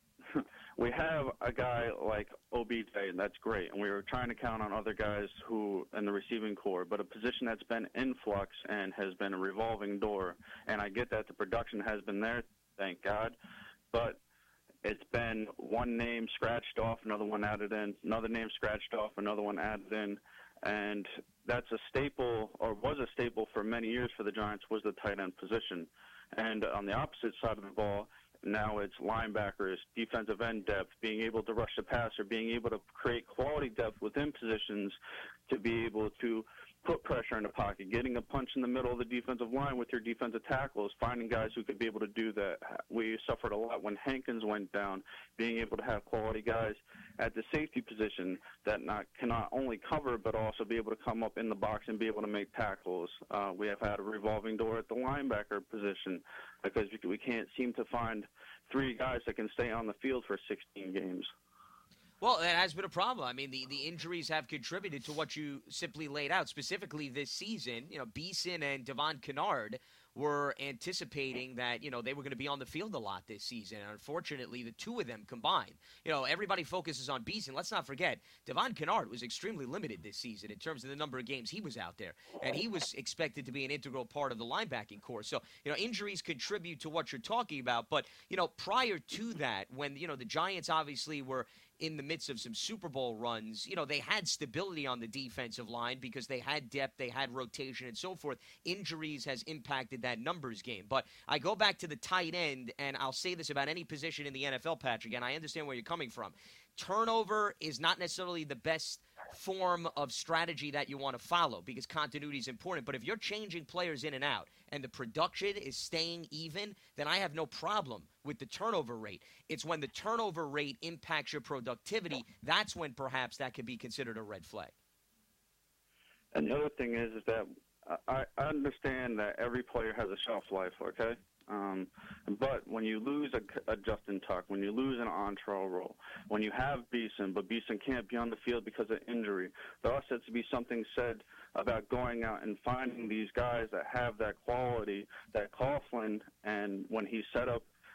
we have a guy like O B J, and that's great. And we were trying to count on other guys who in the receiving core, but a position that's been in flux and has been a revolving door. And I get that the production has been there, thank God, but it's been one name scratched off, another one added in, another name scratched off, another one added in. And that's a staple, or was a staple for many years for the Giants, was the tight end position. And on the opposite side of the ball, now it's linebackers, defensive end depth, being able to rush the passer, being able to create quality depth within positions to be able to put pressure in the pocket, getting a punch in the middle of the defensive line with your defensive tackles, finding guys who could be able to do that. We suffered a lot when Hankins went down, being able to have quality guys at the safety position that not can not only cover but also be able to come up in the box and be able to make tackles. Uh, we have had a revolving door at the linebacker position because we can't seem to find three guys that can stay on the field for sixteen games. Well, that has been a problem. I mean, the, the injuries have contributed to what you simply laid out. Specifically this season, you know, Beeson and Devon Kennard were anticipating that, you know, they were going to be on the field a lot this season. And unfortunately, the two of them combined, you know, everybody focuses on Beeson. Let's not forget, Devon Kennard was extremely limited this season in terms of the number of games he was out there. And he was expected to be an integral part of the linebacking core. So, you know, injuries contribute to what you're talking about. But, you know, prior to that, when, you know, the Giants obviously were in the midst of some Super Bowl runs, you know, they had stability on the defensive line because they had depth, they had rotation and so forth. Injuries has impacted that numbers game. But I go back to the tight end, and I'll say this about any position in the N F L, Patrick, and I understand where you're coming from. Turnover is not necessarily the best form of strategy that you want to follow because continuity is important. But if you're changing players in and out and the production is staying even, then I have no problem with the turnover rate. It's when the turnover rate impacts your productivity, that's when perhaps that could be considered a red flag. And the other thing is, is that I, I understand that every player has a shelf life, okay? Um, but when you lose a, a Justin Tuck, when you lose an Antrell Roll, when you have Beeson, but Beeson can't be on the field because of injury, there also has to be something said about going out and finding these guys that have that quality that Coughlin, and when he set up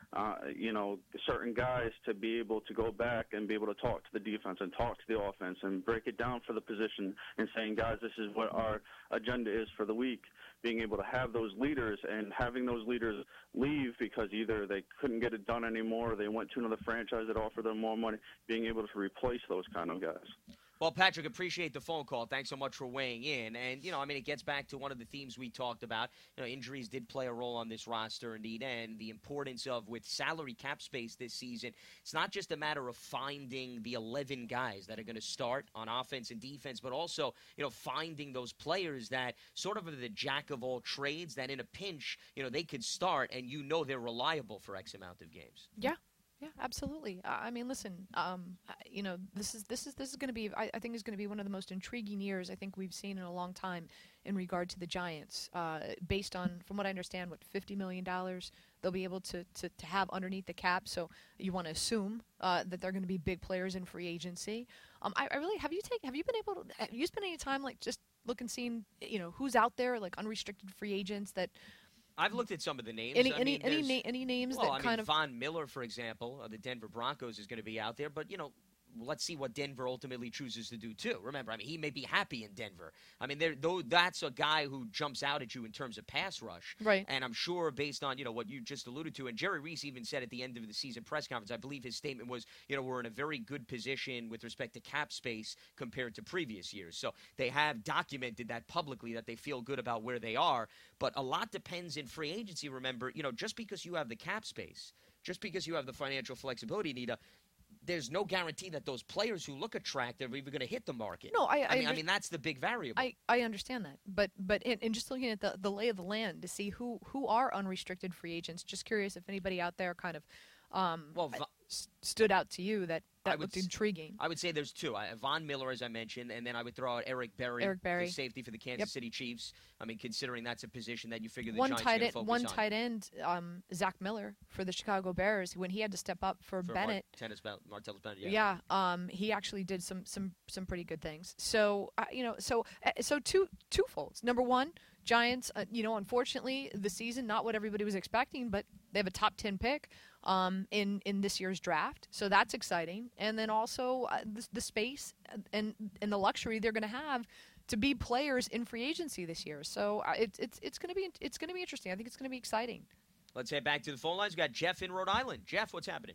uh, you know, certain guys to be able to go back and be able to talk to the defense and talk to the offense and break it down for the position and saying, guys, this is what our agenda is for the week. Being able to have those leaders and having those leaders leave because either they couldn't get it done anymore or they went to another franchise that offered them more money, being able to replace those kind of guys. Well, Patrick, appreciate the phone call. Thanks so much for weighing in. And, you know, I mean, it gets back to one of the themes we talked about. You know, injuries did play a role on this roster, indeed, and the importance of, with salary cap space this season, it's not just a matter of finding the eleven guys that are going to start on offense and defense, but also, you know, finding those players that sort of are the jack of all trades that in a pinch, you know, they could start and you know they're reliable for X amount of games. Yeah. Yeah, absolutely. Uh, I mean, listen, um, you know, this is this is this is going to be. I, I think is going to be one of the most intriguing years I think we've seen in a long time in regard to the Giants. Uh, based on, from what I understand, what fifty million dollars they'll be able to, to, to have underneath the cap. So you want to assume uh, that they're going to be big players in free agency. Um, I, I really have you take have you been able to have you spent any time like just looking, seeing, you know, who's out there, like unrestricted free agents that. I've looked at some of the names. Any I any mean, any, na- any names well, that I mean, kind of Von Miller, for example, of the Denver Broncos is going to be out there, but you know, let's see what Denver ultimately chooses to do too. Remember, I mean, he may be happy in Denver. I mean, there though that's a guy who jumps out at you in terms of pass rush, right? And I'm sure, based on you know what you just alluded to, and Jerry Reese even said at the end of the season press conference, I believe his statement was, you know, we're in a very good position with respect to cap space compared to previous years. So they have documented that publicly that they feel good about where they are. But a lot depends in free agency. Remember, you know, just because you have the cap space, just because you have the financial flexibility, Nita, there's no guarantee that those players who look attractive are even going to hit the market. No, I, I, I mean, under- I mean that's the big variable. I, I understand that, but but in, in just looking at the, the lay of the land to see who who are unrestricted free agents. Just curious if anybody out there kind of um, well, v- st- stood out to you that, I that would looked s- intriguing. I would say there's two. I, Von Miller, as I mentioned, and then I would throw out Eric Berry, Eric Berry. the safety for the Kansas Yep. City Chiefs. I mean, considering that's a position that you figure the One Giants are tight going to end, focus one on. tight end, um, Zach Miller for the Chicago Bears, when he had to step up for, For Bennett. Martellus Ben- Martellus Bennett, yeah. Yeah, um, he actually did some some some pretty good things. So uh, you know, so uh, so two twofolds. Number one, Giants. Uh, you know, unfortunately, the season not what everybody was expecting, but they have a top ten pick um, in in this year's draft, so that's exciting. And then also uh, the, the space and and the luxury they're going to have to be players in free agency this year. So uh, it's it's it's going to be it's going to be interesting. I think it's going to be exciting. Let's head back to the phone lines. We've got Jeff in Rhode Island. Jeff, what's happening?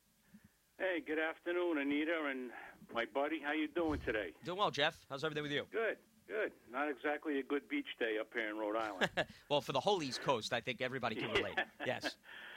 Hey, good afternoon, Anita and my buddy. How you doing today? Doing well, Jeff. How's everything with you? Good, good. Not exactly a good beach day up here in Rhode Island. Well, for the whole East Coast, I think everybody can relate. Yes.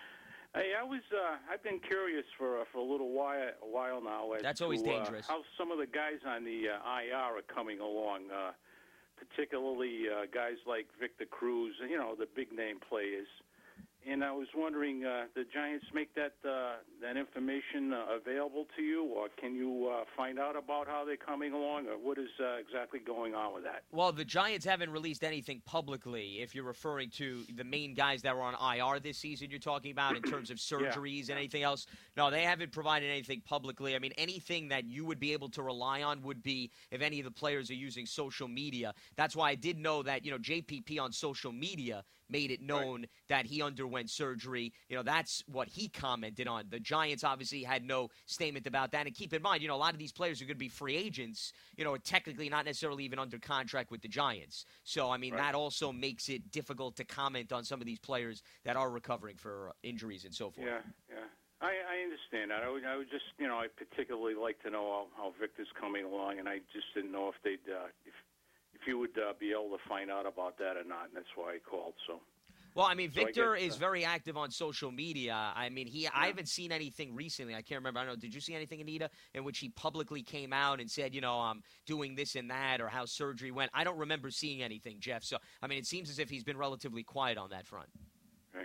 Hey, I was. Uh, I've been curious for uh, for a little while, a while now. As That's always to, dangerous. Uh, how some of the guys on the uh, I R are coming along, uh, particularly uh, guys like Victor Cruz, you know, the big name players. And I was wondering, uh, the Giants make that uh, that information uh, available to you, or can you uh, find out about how they're coming along, or what is uh, exactly going on with that? Well, the Giants haven't released anything publicly. If you're referring to the main guys that were on I R this season, you're talking about in terms of surgeries yeah. and anything else. No, they haven't provided anything publicly. I mean, anything that you would be able to rely on would be if any of the players are using social media. That's why I did know that, you know, J P P on social media made it known right. that he underwent surgery. You know, that's what he commented on. The Giants obviously had no statement about that. And keep in mind, you know, a lot of these players are going to be free agents, you know, technically not necessarily even under contract with the Giants. So, I mean, right. that also makes it difficult to comment on some of these players that are recovering for injuries and so forth. Yeah, yeah. I, I understand that. I would, I would just, you know, I particularly like to know how, how Victor's coming along, and I just didn't know if they'd, uh, if if you would uh, be able to find out about that or not, and that's why I called. So. Well, I mean, So I Victor guess, is uh, very active on social media. I mean, he. I haven't seen anything recently. I can't remember. I don't know. Did you see anything, Anita, in which he publicly came out and said, you know, I'm doing this and that, or how surgery went? I don't remember seeing anything, Jeff. So, I mean, it seems as if he's been relatively quiet on that front. Right.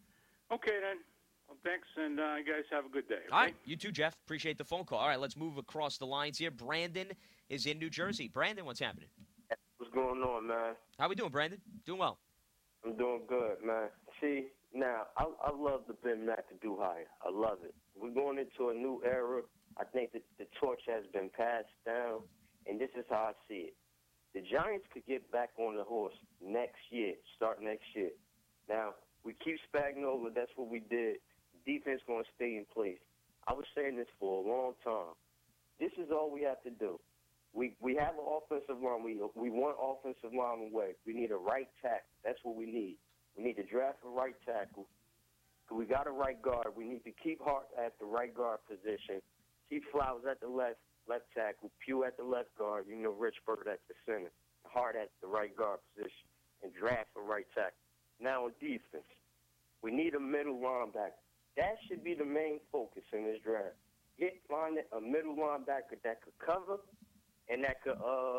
Okay, then. Well, thanks, and uh, you guys have a good day. Okay? All right. You too, Jeff. Appreciate the phone call. All right, let's move across the lines here. Brandon is in New Jersey. Brandon, what's happening? What's going on, man? How we doing, Brandon? Doing well. I'm doing good, man. See, now, I, I love the Ben McAdoo hire. I love it. We're going into a new era. I think that the torch has been passed down, and this is how I see it. The Giants could get back on the horse next year, start next year. Now, we keep Spagnuolo. That's what we did. defense going to stay in place. I was saying this for a long time. This is all we have to do. We we have an offensive line. We we want offensive line away. We need a right tackle. That's what we need. We need to draft a right tackle. We got a right guard. We need to keep Hart at the right guard position. Keep Flowers at the left left tackle. Pugh at the left guard. You know, Richburg at the center. Hart at the right guard position. And draft a right tackle. Now on defense, we need a middle linebacker. That should be the main focus in this draft. Get line a middle linebacker that could cover and that could uh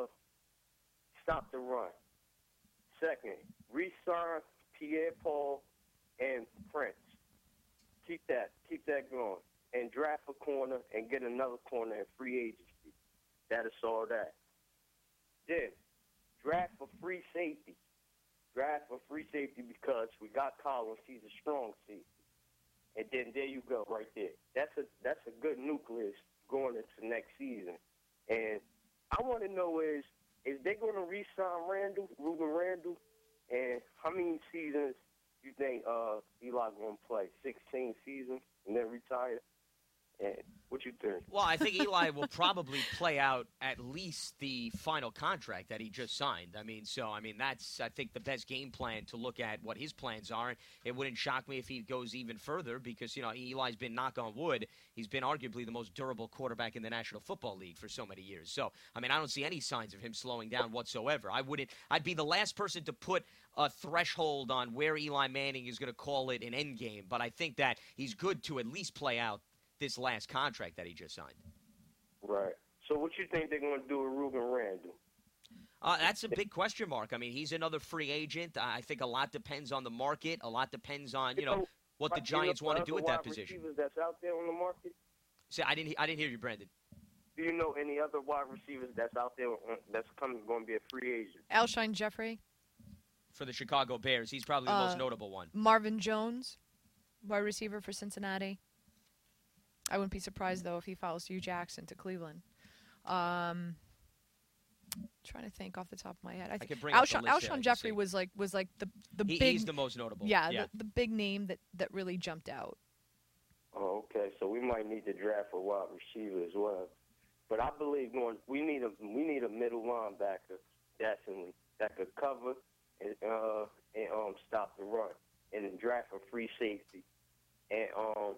stop the run. Second, re-sign Pierre-Paul and Prince. Keep that. Keep that going. And draft a corner and get another corner in free agency. That is all that. Then, draft a free safety. Draft a free safety because we got Collins. He's a strong safety. And then there you go right there. That's a that's a good nucleus going into next season. And I want to know is, is they going to re-sign Randall, Ruben Randall? And how many seasons you think uh, Eli going to play? sixteen seasons and then retire? And what you think? Well, I think Eli will probably play out at least the final contract that he just signed. I mean, so, I mean, that's, I think, the best game plan to look at what his plans are. It wouldn't shock me if he goes even further because, you know, Eli's been, knock on wood, he's been arguably the most durable quarterback in the National Football League for so many years. So, I mean, I don't see any signs of him slowing down whatsoever. I wouldn't, I'd be the last person to put a threshold on where Eli Manning is going to call it an end game, but I think that he's good to at least play out this last contract that he just signed. Right. So what you think they're going to do with Ruben Randall? Uh, that's a big question mark. I mean, he's another free agent. I think a lot depends on the market. A lot depends on, you know, what the Giants want to do with that position. That's out there on the market? See, I didn't, I didn't hear you, Brandon. Do you know any other wide receivers that's out there that's coming going to be a free agent? Alshon Jeffrey. For the Chicago Bears, he's probably the uh, most notable one. Marvin Jones, wide receiver for Cincinnati. I wouldn't be surprised, though, if he follows Hugh Jackson to Cleveland. Um, trying to think off the top of my head. I think I Alshon, Alshon Jeffrey was like was like the the he, big. He's the most notable. Yeah, yeah. The, the big name that, that really jumped out. Oh, okay. So we might need to draft a wide receiver as well. But I believe going we need a we need a middle linebacker definitely that could cover and uh and um stop the run and then draft a free safety and um.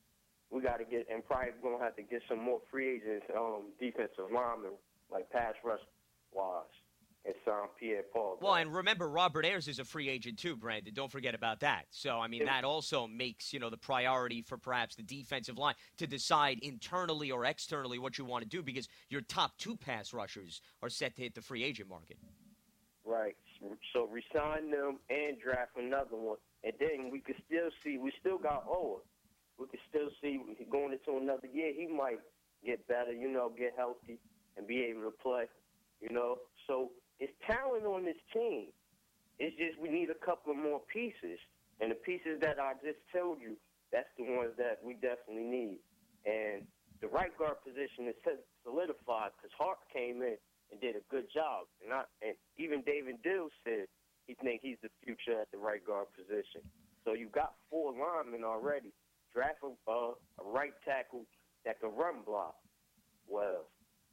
We got to get, and probably going to have to get some more free agents, um, defensive linemen, like pass rush wise, and sign Pierre-Paul. Well, and remember, Robert Ayers is a free agent too, Brandon. Don't forget about that. So, I mean, yeah. that also makes, you know, the priority for perhaps the defensive line to decide internally or externally what you want to do because your top two pass rushers are set to hit the free agent market. Right. So resign them and draft another one, and then we could still see, we still got Owen. We can still see going into another year, he might get better, you know, get healthy and be able to play, you know. So it's talent on this team. It's just we need a couple of more pieces. And the pieces that I just told you, that's the ones that we definitely need. And the right guard position is solidified because Hart came in and did a good job. And, I, and even David Dill said he thinks he's the future at the right guard position. So you got four linemen already. Draft a, uh, a right tackle that can run block well.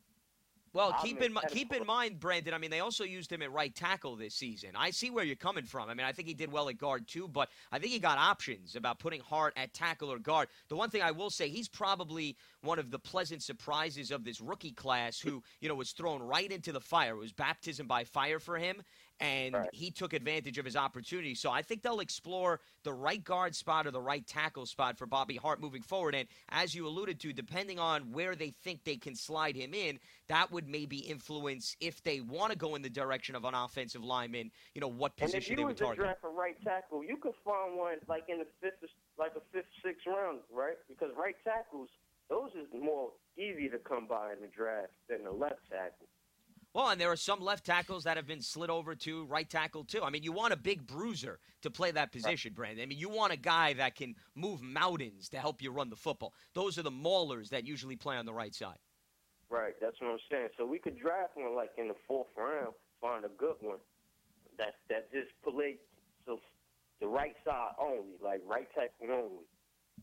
Well, keep in, keep in mind, Brandon, I mean, they also used him at right tackle this season. I see where you're coming from. I mean, I think he did well at guard, too, but I think he got options about putting Hart at tackle or guard. The one thing I will say, he's probably one of the pleasant surprises of this rookie class who, you know, was thrown right into the fire. It was baptism by fire for him, and right. he took advantage of his opportunity. So I think they'll explore the right guard spot or the right tackle spot for Bobby Hart moving forward. And as you alluded to, depending on where they think they can slide him in, that would maybe influence if they want to go in the direction of an offensive lineman, you know, what position they would target. And if you was to draft a right tackle, you could find one like in the fifth, like a fifth, sixth round, right? Because right tackles, those is more easy to come by in the draft than the left tackle. Well, and there are some left tackles that have been slid over to right tackle, too. I mean, you want a big bruiser to play that position, Brandon. I mean, you want a guy that can move mountains to help you run the football. Those are the maulers that usually play on the right side. Right, that's what I'm saying. So we could draft one like in the fourth round, find a good one that that just play so the right side only, like right tackle only.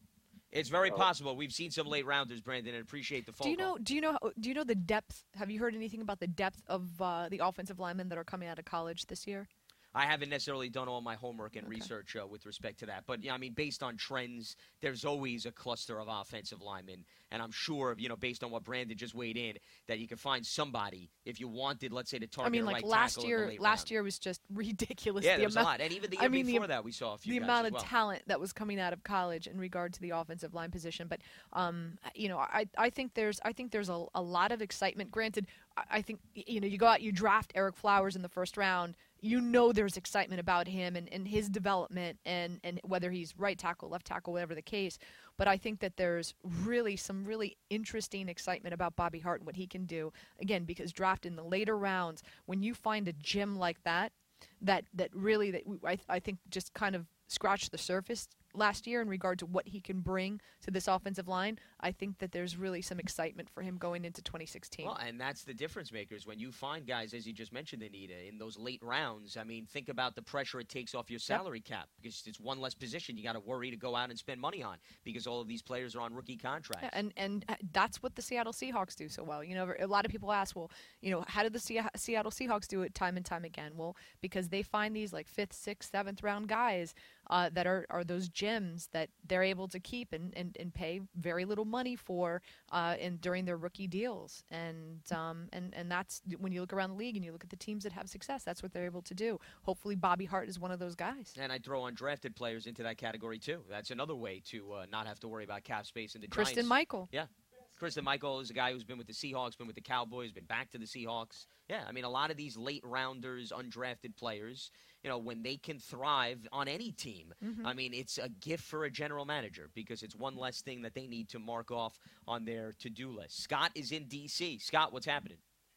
It's very Uh, possible. We've seen some late rounders, Brandon, and appreciate the phone Do you call. know? Do you know? how- Do you know the depth? Have you heard anything about the depth of uh, the offensive linemen that are coming out of college this year? I haven't necessarily done all my homework and Okay. research uh, with respect to that. But, yeah, I mean, based on trends, there's always a cluster of offensive linemen. And I'm sure, you know, based on what Brandon just weighed in, that you could find somebody if you wanted, let's say, to target I mean, a like right last tackle in year, the late last round. year was just ridiculous. Yeah, the there was amount, a lot. And even the I year mean, the- before that, we saw a few the guys amount as of well. talent that was coming out of college in regard to the offensive line position. But um, you know, I I think there's I think there's a, a lot of excitement. Granted, I, I think y- you know you go out, you draft Eric Flowers in the first round. You know there's excitement about him and, and his development and, and whether he's right tackle, left tackle, whatever the case. But I think that there's really some really interesting excitement about Bobby Hart and what he can do. Again, because drafted in the later rounds, when you find a gem like that, that that really that we, I, I think just kind of scratched the surface last year in regard to what he can bring to this offensive line, I think that there's really some excitement for him going into twenty sixteen. Well, and that's the difference makers. When you find guys, as you just mentioned, Anita, in those late rounds, I mean, think about the pressure it takes off your salary cap because it's one less position you got to worry to go out and spend money on because all of these players are on rookie contracts. Yeah, and and uh, that's what the Seattle Seahawks do so well. You know, a lot of people ask, well, you know, how did the Se- Seattle Seahawks do it time and time again? Well, because they find these like fifth, sixth, seventh round guys uh, that are, are those gems that they're able to keep and, and, and pay very little money for uh, in, during their rookie deals. And um and, and that's when you look around the league and you look at the teams that have success, that's what they're able to do. Hopefully Bobby Hart is one of those guys. And I throw undrafted players into that category too. That's another way to uh, not have to worry about cap space in the Kristen Giants. Michael. Yeah. Kristen Michael is a guy who's been with the Seahawks, been with the Cowboys, been back to the Seahawks. Yeah, I mean, a lot of these late rounders, undrafted players, you know, when they can thrive on any team, Mhm. I mean, it's a gift for a general manager because it's one less thing that they need to mark off on their to-do list. Scott is in D C Scott, what's happening?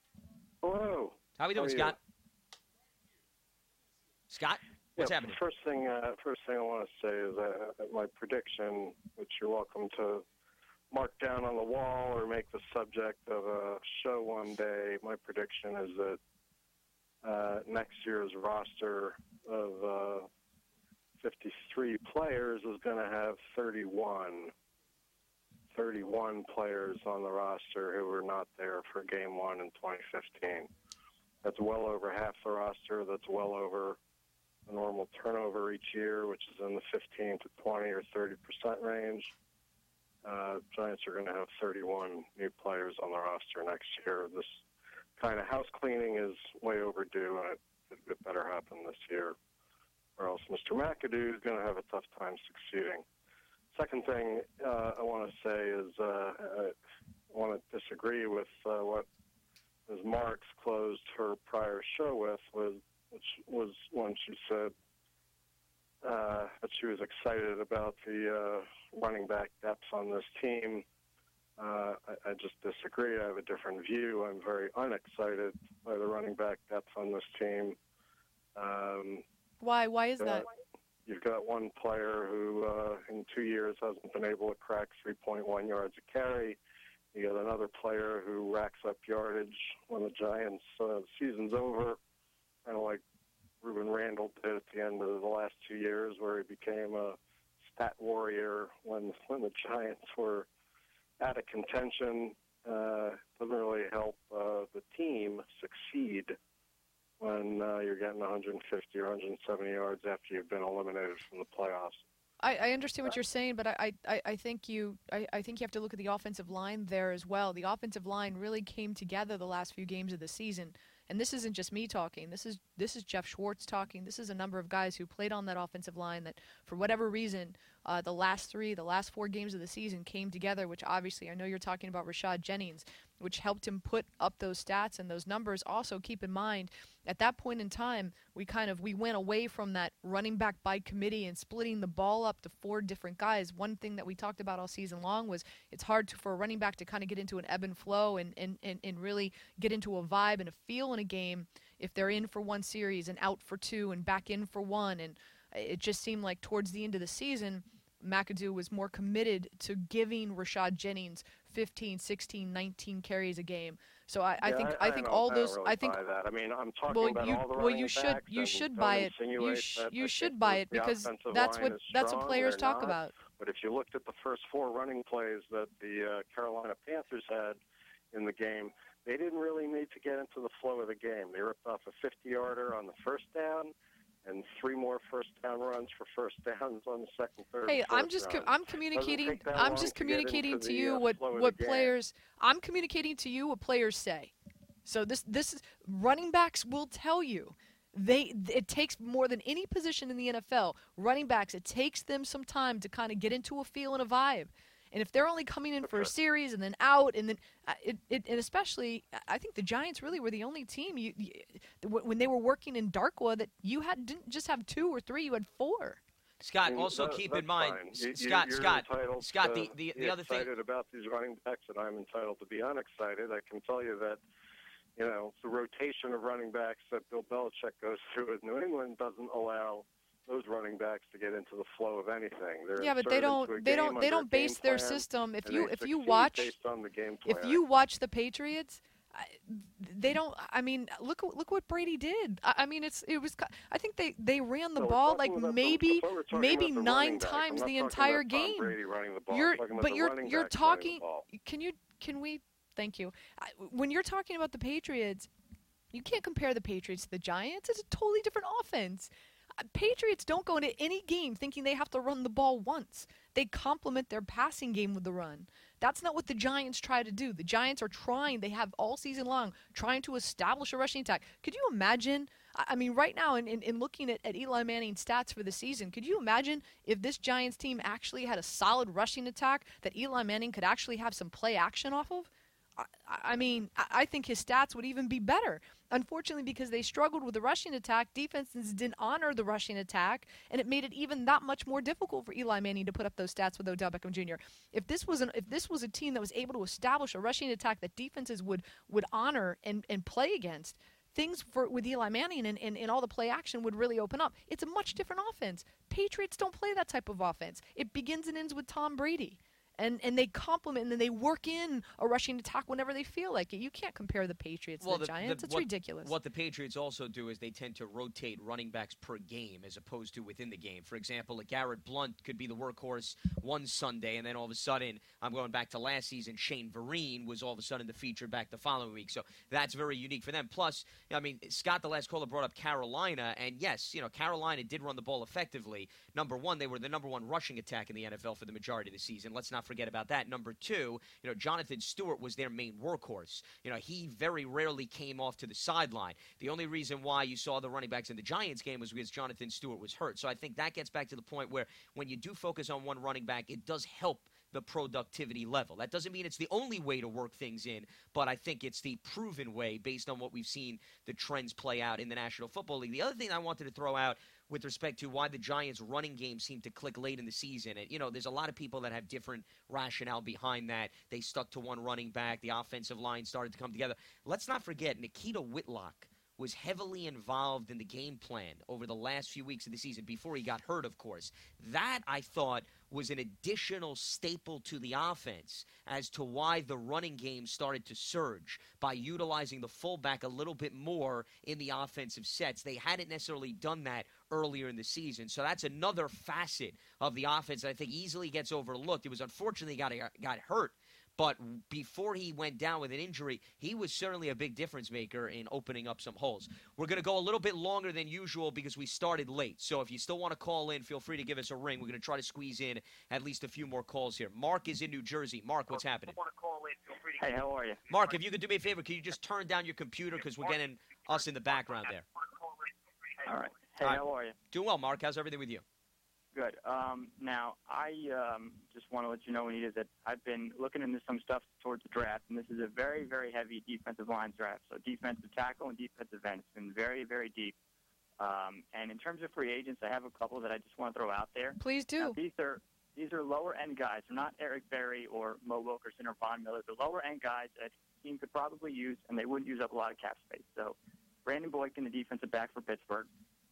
Hello. How are we doing, How are you? Scott? Scott, what's Yeah, happening? First thing, uh, first thing I want to say is uh, my prediction, which you're welcome to mark down on the wall or make the subject of a show one day. My prediction is that uh, next year's roster of uh, fifty-three players is going to have thirty-one. thirty-one players on the roster who were not there for game one in twenty fifteen. That's well over half the roster. That's well over the normal turnover each year, which is in the fifteen to twenty or thirty percent range. Uh, Giants are going to have thirty-one new players on the roster next year. This kind of house cleaning is way overdue, and it, it better happen this year, or else Mister McAdoo is going to have a tough time succeeding. Second thing uh, I want to say is uh, I want to disagree with uh, what Miz Marks closed her prior show with, was, which was when she said uh, that she was excited about the uh, running back depth on this team. Uh, I, I just disagree. I have a different view. I'm very unexcited by the running back depth on this team. Um, Why? Why is uh, that? You've got one player who, uh, in two years, hasn't been able to crack three point one yards a carry. You got another player who racks up yardage when the Giants' uh, season's over, kind of like Ruben Randall did at the end of the last two years, where he became a stat warrior when when the Giants were out of contention. Uh, doesn't really help uh, the team succeed when uh, you're getting one hundred fifty or one hundred seventy yards after you've been eliminated from the playoffs. I, I understand what you're saying, but I, I, I think you I, I think you have to look at the offensive line there as well. The offensive line really came together the last few games of the season. And this isn't just me talking. This is this is Jeff Schwartz talking. This is a number of guys who played on that offensive line that, for whatever reason, uh, the last three, the last four games of the season came together, which obviously I know you're talking about Rashad Jennings, which helped him put up those stats and those numbers. Also, keep in mind, at that point in time, we kind of we went away from that running back by committee and splitting the ball up to four different guys. One thing that we talked about all season long was it's hard to, for a running back to kind of get into an ebb and flow and, and, and, and really get into a vibe and a feel in a game if they're in for one series and out for two and back in for one. And it just seemed like towards the end of the season, McAdoo was more committed to giving Rashad Jennings fifteen, sixteen, nineteen carries a game. So I, I Yeah, think I, I think don't- all I don't those really I think buy that. I mean, I'm talking well about you all the well running you should backs you and should don't buy it you insinuate sh- that you I should think buy the it because offensive that's line what is that's what strong. players They're talk not. about. But if you looked at the first four running plays that the uh, Carolina Panthers had in the game, they didn't really need to get into the flow of the game. They ripped off a fifty-yarder on the first down and three more first down runs for first downs on the second, third. Hey, and fourth I'm just down. I'm communicating I'm just communicating to you what what players I'm communicating to you what players say. So this this is running backs will tell you. They it takes more than any position in the N F L. Running backs, it takes them some time to kind of get into a feel and a vibe. And if they're only coming in for a series and then out, and then uh, it, it and especially, I think the Giants really were the only team you, you when they were working in Darkwa that you had didn't just have two or three, you had four. Scott, I mean, also that, keep in mind, you, Scott, you're Scott, entitled Scott. to The the, be the other thing. excited about these running backs, and I'm entitled to be unexcited. I can tell you that. You know, the rotation of running backs that Bill Belichick goes through at New England doesn't allow those running backs to get into the flow of anything. They're yeah, but they don't. They don't. They don't base their system. If you if you watch, based on the game plan. if you watch the Patriots, they don't. I mean, look look what Brady did. I, I mean, it's it was. I think they, they ran the so ball like maybe maybe nine times the entire game. The you're but you're you're talking. Can you can we? Thank you. When you're talking about the Patriots, you can't compare the Patriots to the Giants. It's a totally different offense. Patriots don't go into any game thinking they have to run the ball once. They complement their passing game with the run. That's not what the Giants try to do. The Giants are trying, they have all season long, trying to establish a rushing attack. Could you imagine, I mean, right now, in, in, in looking at, at Eli Manning's stats for the season, could you imagine if this Giants team actually had a solid rushing attack that Eli Manning could actually have some play action off of? I, I mean, I think his stats would even be better. Unfortunately, because they struggled with the rushing attack, defenses didn't honor the rushing attack, and it made it even that much more difficult for Eli Manning to put up those stats with Odell Beckham Junior If this was an if this was a team that was able to establish a rushing attack that defenses would would honor and, and play against, things for with Eli Manning and, and, and all the play action would really open up. It's a much different offense. Patriots don't play that type of offense. It begins and ends with Tom Brady. And and they complement and then they work in a rushing attack whenever they feel like it. You can't compare the Patriots well, to the, the Giants. The, it's what, ridiculous. What the Patriots also do is they tend to rotate running backs per game as opposed to within the game. For example, a Garrett Blunt could be the workhorse one Sunday, and then all of a sudden, I'm going back to last season, Shane Vereen was all of a sudden the featured back the following week. So that's very unique for them. Plus, I mean, Scott, the last caller, brought up Carolina, and yes, you know, Carolina did run the ball effectively. Number one, they were the number one rushing attack in the N F L for the majority of the season. Let's not forget about that. Number two, you know, Jonathan Stewart was their main workhorse. You know, he very rarely came off to the sideline. The only reason why you saw the running backs in the Giants game was because Jonathan Stewart was hurt. So I think that gets back to the point where when you do focus on one running back, it does help the productivity level. That doesn't mean it's the only way to work things in, but I think it's the proven way based on what we've seen the trends play out in the National Football League. The other thing I wanted to throw out with respect to why the Giants' running game seemed to click late in the season. And, you know, there's a lot of people that have different rationale behind that. They stuck to one running back. The offensive line started to come together. Let's not forget, Nikita Whitlock was heavily involved in the game plan over the last few weeks of the season before he got hurt, of course. That, I thought, was an additional staple to the offense as to why the running game started to surge by utilizing the fullback a little bit more in the offensive sets. They hadn't necessarily done that earlier in the season. So that's another facet of the offense that I think easily gets overlooked. It was unfortunately got got hurt. But before he went down with an injury, he was certainly a big difference maker in opening up some holes. We're going to go a little bit longer than usual because we started late. So if you still want to call in, feel free to give us a ring. We're going to try to squeeze in at least a few more calls here. Mark is in New Jersey. Mark, what's happening? Hey, how are you? Mark, if you could do me a favor, can you just turn down your computer because we're getting us in the background there. All right. Hey, All right. how are you? Doing well, Mark. How's everything with you? Good. Um, now, I um, just want to let you know, Anita, that I've been looking into some stuff towards the draft, and this is a very, very heavy defensive line draft. So defensive tackle and defensive end. It's been very, very deep. Um, and in terms of free agents, I have a couple that I just want to throw out there. Please do. Now, these are these are lower end guys. They're not Eric Berry or Mo Wilkerson or Von Miller. They're lower end guys that a team could probably use, and they wouldn't use up a lot of cap space. So Brandon Boykin, the defensive back for Pittsburgh.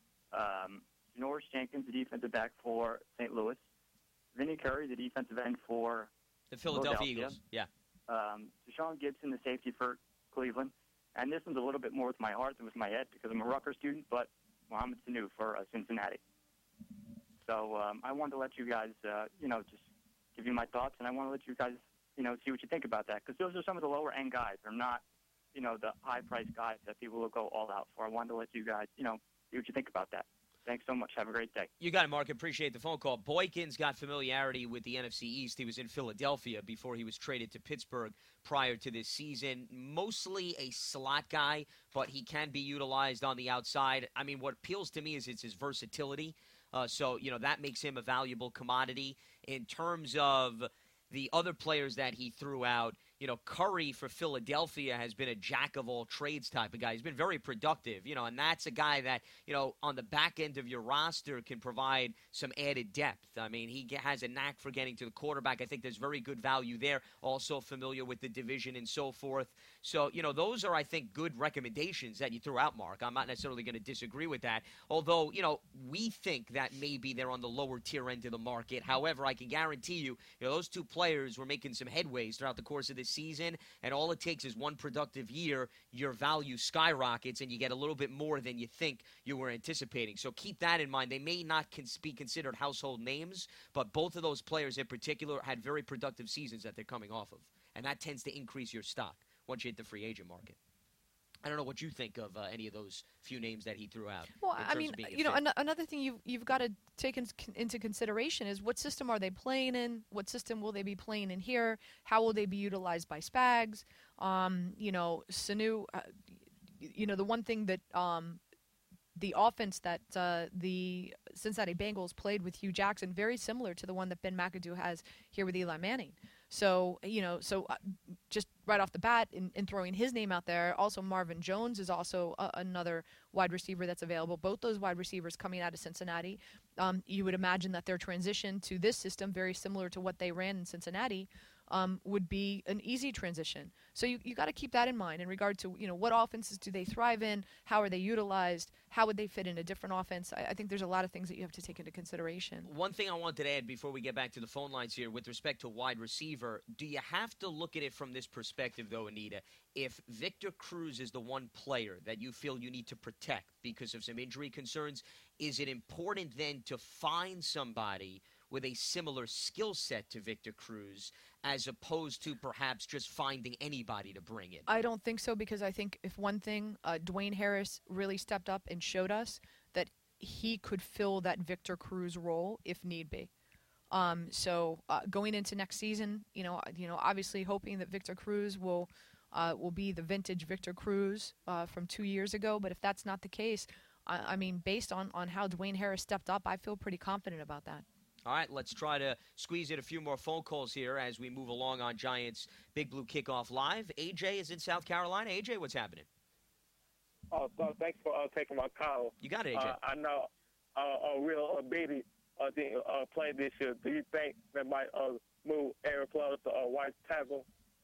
Um, Norris Jenkins, the defensive back for Saint Louis. Vinny Curry, the defensive end for the Philadelphia, Philadelphia. Eagles. Yeah. Um, Deshaun Gibson, the safety for Cleveland. And this one's a little bit more with my heart than with my head because I'm a Rutgers student, but Mohamed Sanu for uh, Cincinnati. So um, I wanted to let you guys, uh, you know, just give you my thoughts, and I want to let you guys, you know, see what you think about that. Because those are some of the lower-end guys. They're not, you know, the high-priced guys that people will go all out for. I wanted to let you guys, you know, see what you think about that. Thanks so much. Have a great day. You got it, Mark. Appreciate the phone call. Boykin's got familiarity with the N F C East. He was in Philadelphia before he was traded to Pittsburgh prior to this season. Mostly a slot guy, but he can be utilized on the outside. I mean, what appeals to me is it's his versatility. Uh, so, you know, that makes him a valuable commodity. In terms of the other players that he threw out, you know, Curry for Philadelphia has been a jack-of-all-trades type of guy. He's been very productive, you know, and that's a guy that, you know, on the back end of your roster can provide some added depth. I mean, he has a knack for getting to the quarterback. I think there's very good value there, also familiar with the division and so forth. So, you know, those are, I think, good recommendations that you threw out, Mark. I'm not necessarily going to disagree with that, although, you know, we think that maybe they're on the lower tier end of the market. However, I can guarantee you, you know, those two players were making some headways throughout the course of this season, and all it takes is one productive year, your value skyrockets, and you get a little bit more than you think you were anticipating. So keep that in mind. They may not cons- be considered household names, but both of those players in particular had very productive seasons that they're coming off of, and that tends to increase your stock once you hit the free agent market. I don't know what you think of uh, any of those few names that he threw out. Well, I mean, you know, an- another thing you've, you've got to take in, into consideration is what system are they playing in? What system will they be playing in here? How will they be utilized by Spags? Um, you know, Sanu, uh, you know, the one thing that um, the offense that uh, the Cincinnati Bengals played with Hugh Jackson, very similar to the one that Ben McAdoo has here with Eli Manning. So, you know, so uh, just right off the bat in, in throwing his name out there, also Marvin Jones is also uh, another wide receiver that's available. Both those wide receivers coming out of Cincinnati. Um, you would imagine that their transition to this system, very similar to what they ran in Cincinnati, um, would be an easy transition. So you, you got to keep that in mind in regard to, you know, what offenses do they thrive in? How are they utilized? How would they fit in a different offense? I, I think there's a lot of things that you have to take into consideration. One thing I wanted to add before we get back to the phone lines here with respect to wide receiver, do you have to look at it from this perspective, though, Anita? If Victor Cruz is the one player that you feel you need to protect because of some injury concerns, is it important then to find somebody with a similar skill set to Victor Cruz as opposed to perhaps just finding anybody to bring in? I don't think so, because I think if one thing, uh, Dwayne Harris really stepped up and showed us that he could fill that Victor Cruz role if need be. Um, so uh, going into next season, you know, you know, obviously hoping that Victor Cruz will uh, will be the vintage Victor Cruz uh, from two years ago. But if that's not the case, I, I mean, based on, on how Dwayne Harris stepped up, I feel pretty confident about that. All right, let's try to squeeze in a few more phone calls here as we move along on Giants Big Blue Kickoff Live. A J is in South Carolina. A J, what's happening? Oh, so thanks for uh, taking my call. You got it, A J. Uh, I know uh, a real uh, Beatty uh, didn't uh, play this year. Do you think they might uh, move Eric Flowers to uh, right tackle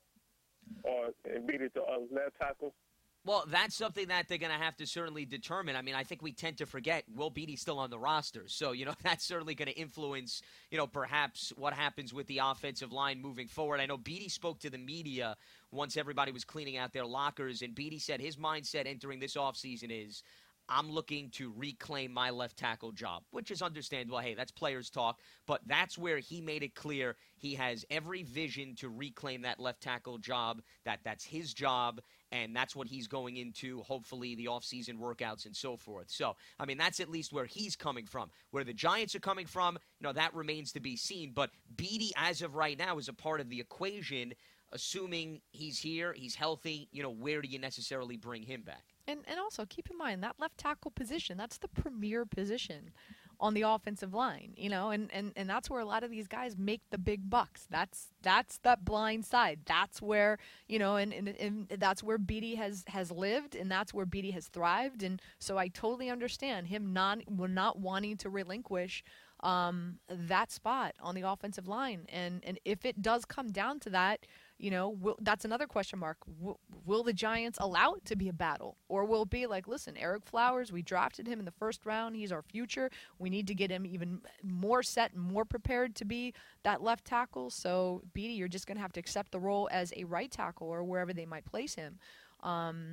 or Beatty to uh, left tackle? Well, that's something that they're going to have to certainly determine. I mean, I think we tend to forget Will Beatty's still on the roster. So, you know, that's certainly going to influence, you know, perhaps what happens with the offensive line moving forward. I know Beatty spoke to the media once everybody was cleaning out their lockers, and Beatty said his mindset entering this offseason is, I'm looking to reclaim my left tackle job, which is understandable. Hey, that's players talk. But that's where he made it clear he has every vision to reclaim that left tackle job, that that's his job, and that's what he's going into, hopefully, the offseason workouts and so forth. So, I mean, that's at least where he's coming from. Where the Giants are coming from, you know, that remains to be seen. But Beatty, as of right now, is a part of the equation. Assuming he's here, he's healthy, you know, where do you necessarily bring him back? And and also keep in mind that left tackle position, that's the premier position on the offensive line, you know, and, and, and that's where a lot of these guys make the big bucks. That's that's that blind side. That's where, you know, and, and, and that's where Beatty has, has lived, and that's where Beatty has thrived. And so I totally understand him not not wanting to relinquish um, that spot on the offensive line. And and if it does come down to that, you know, will, that's another question mark. Will, will the Giants allow it to be a battle? Or will it be like, listen, Eric Flowers, we drafted him in the first round. He's our future. We need to get him even more set and more prepared to be that left tackle. So, Beatty, you're just going to have to accept the role as a right tackle or wherever they might place him. Um,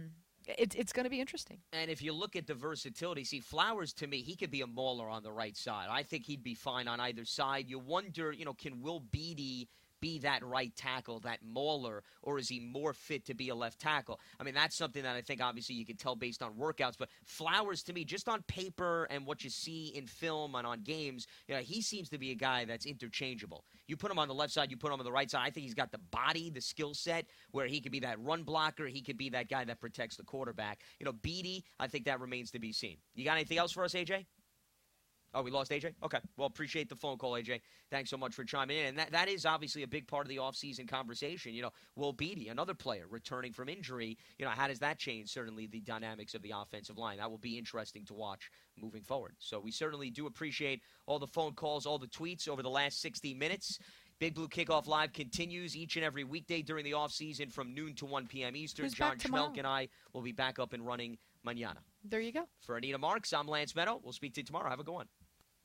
It, it's going to be interesting. And if you look at the versatility, see, Flowers, to me, he could be a mauler on the right side. I think he'd be fine on either side. You wonder, you know, can Will Beattie be that right tackle, that mauler, or is he more fit to be a left tackle? I mean, that's something that I think obviously you can tell based on workouts, but Flowers, to me, just on paper and what you see in film and on games, you know, he seems to be a guy that's interchangeable. You put him on the left side, you put him on the right side. I think he's got the body, the skill set, where he could be that run blocker, he could be that guy that protects the quarterback. You know, Beattie, I think that remains to be seen. You got anything else for us, A J? Oh, we lost A J? Okay. Well, appreciate the phone call, A J. Thanks so much for chiming in. And that, that is obviously a big part of the offseason conversation. You know, Will Beattie, another player returning from injury, you know, how does that change certainly the dynamics of the offensive line? That will be interesting to watch moving forward. So we certainly do appreciate all the phone calls, all the tweets over the last sixty minutes. Big Blue Kickoff Live continues each and every weekday during the offseason from noon to one p.m. Eastern. Who's John back tomorrow? Schmelk and I will be back up and running mañana. There you go. For Anita Marks, I'm Lance Meadow. We'll speak to you tomorrow. Have a good one.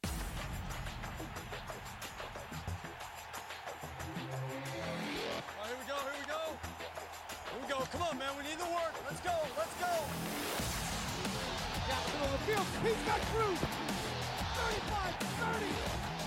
All right, here we go, here we go. Here we go. Come on, man. We need the work. Let's go. Let's go. Down the middle of the field. He's got Cruz. thirty-five, thirty.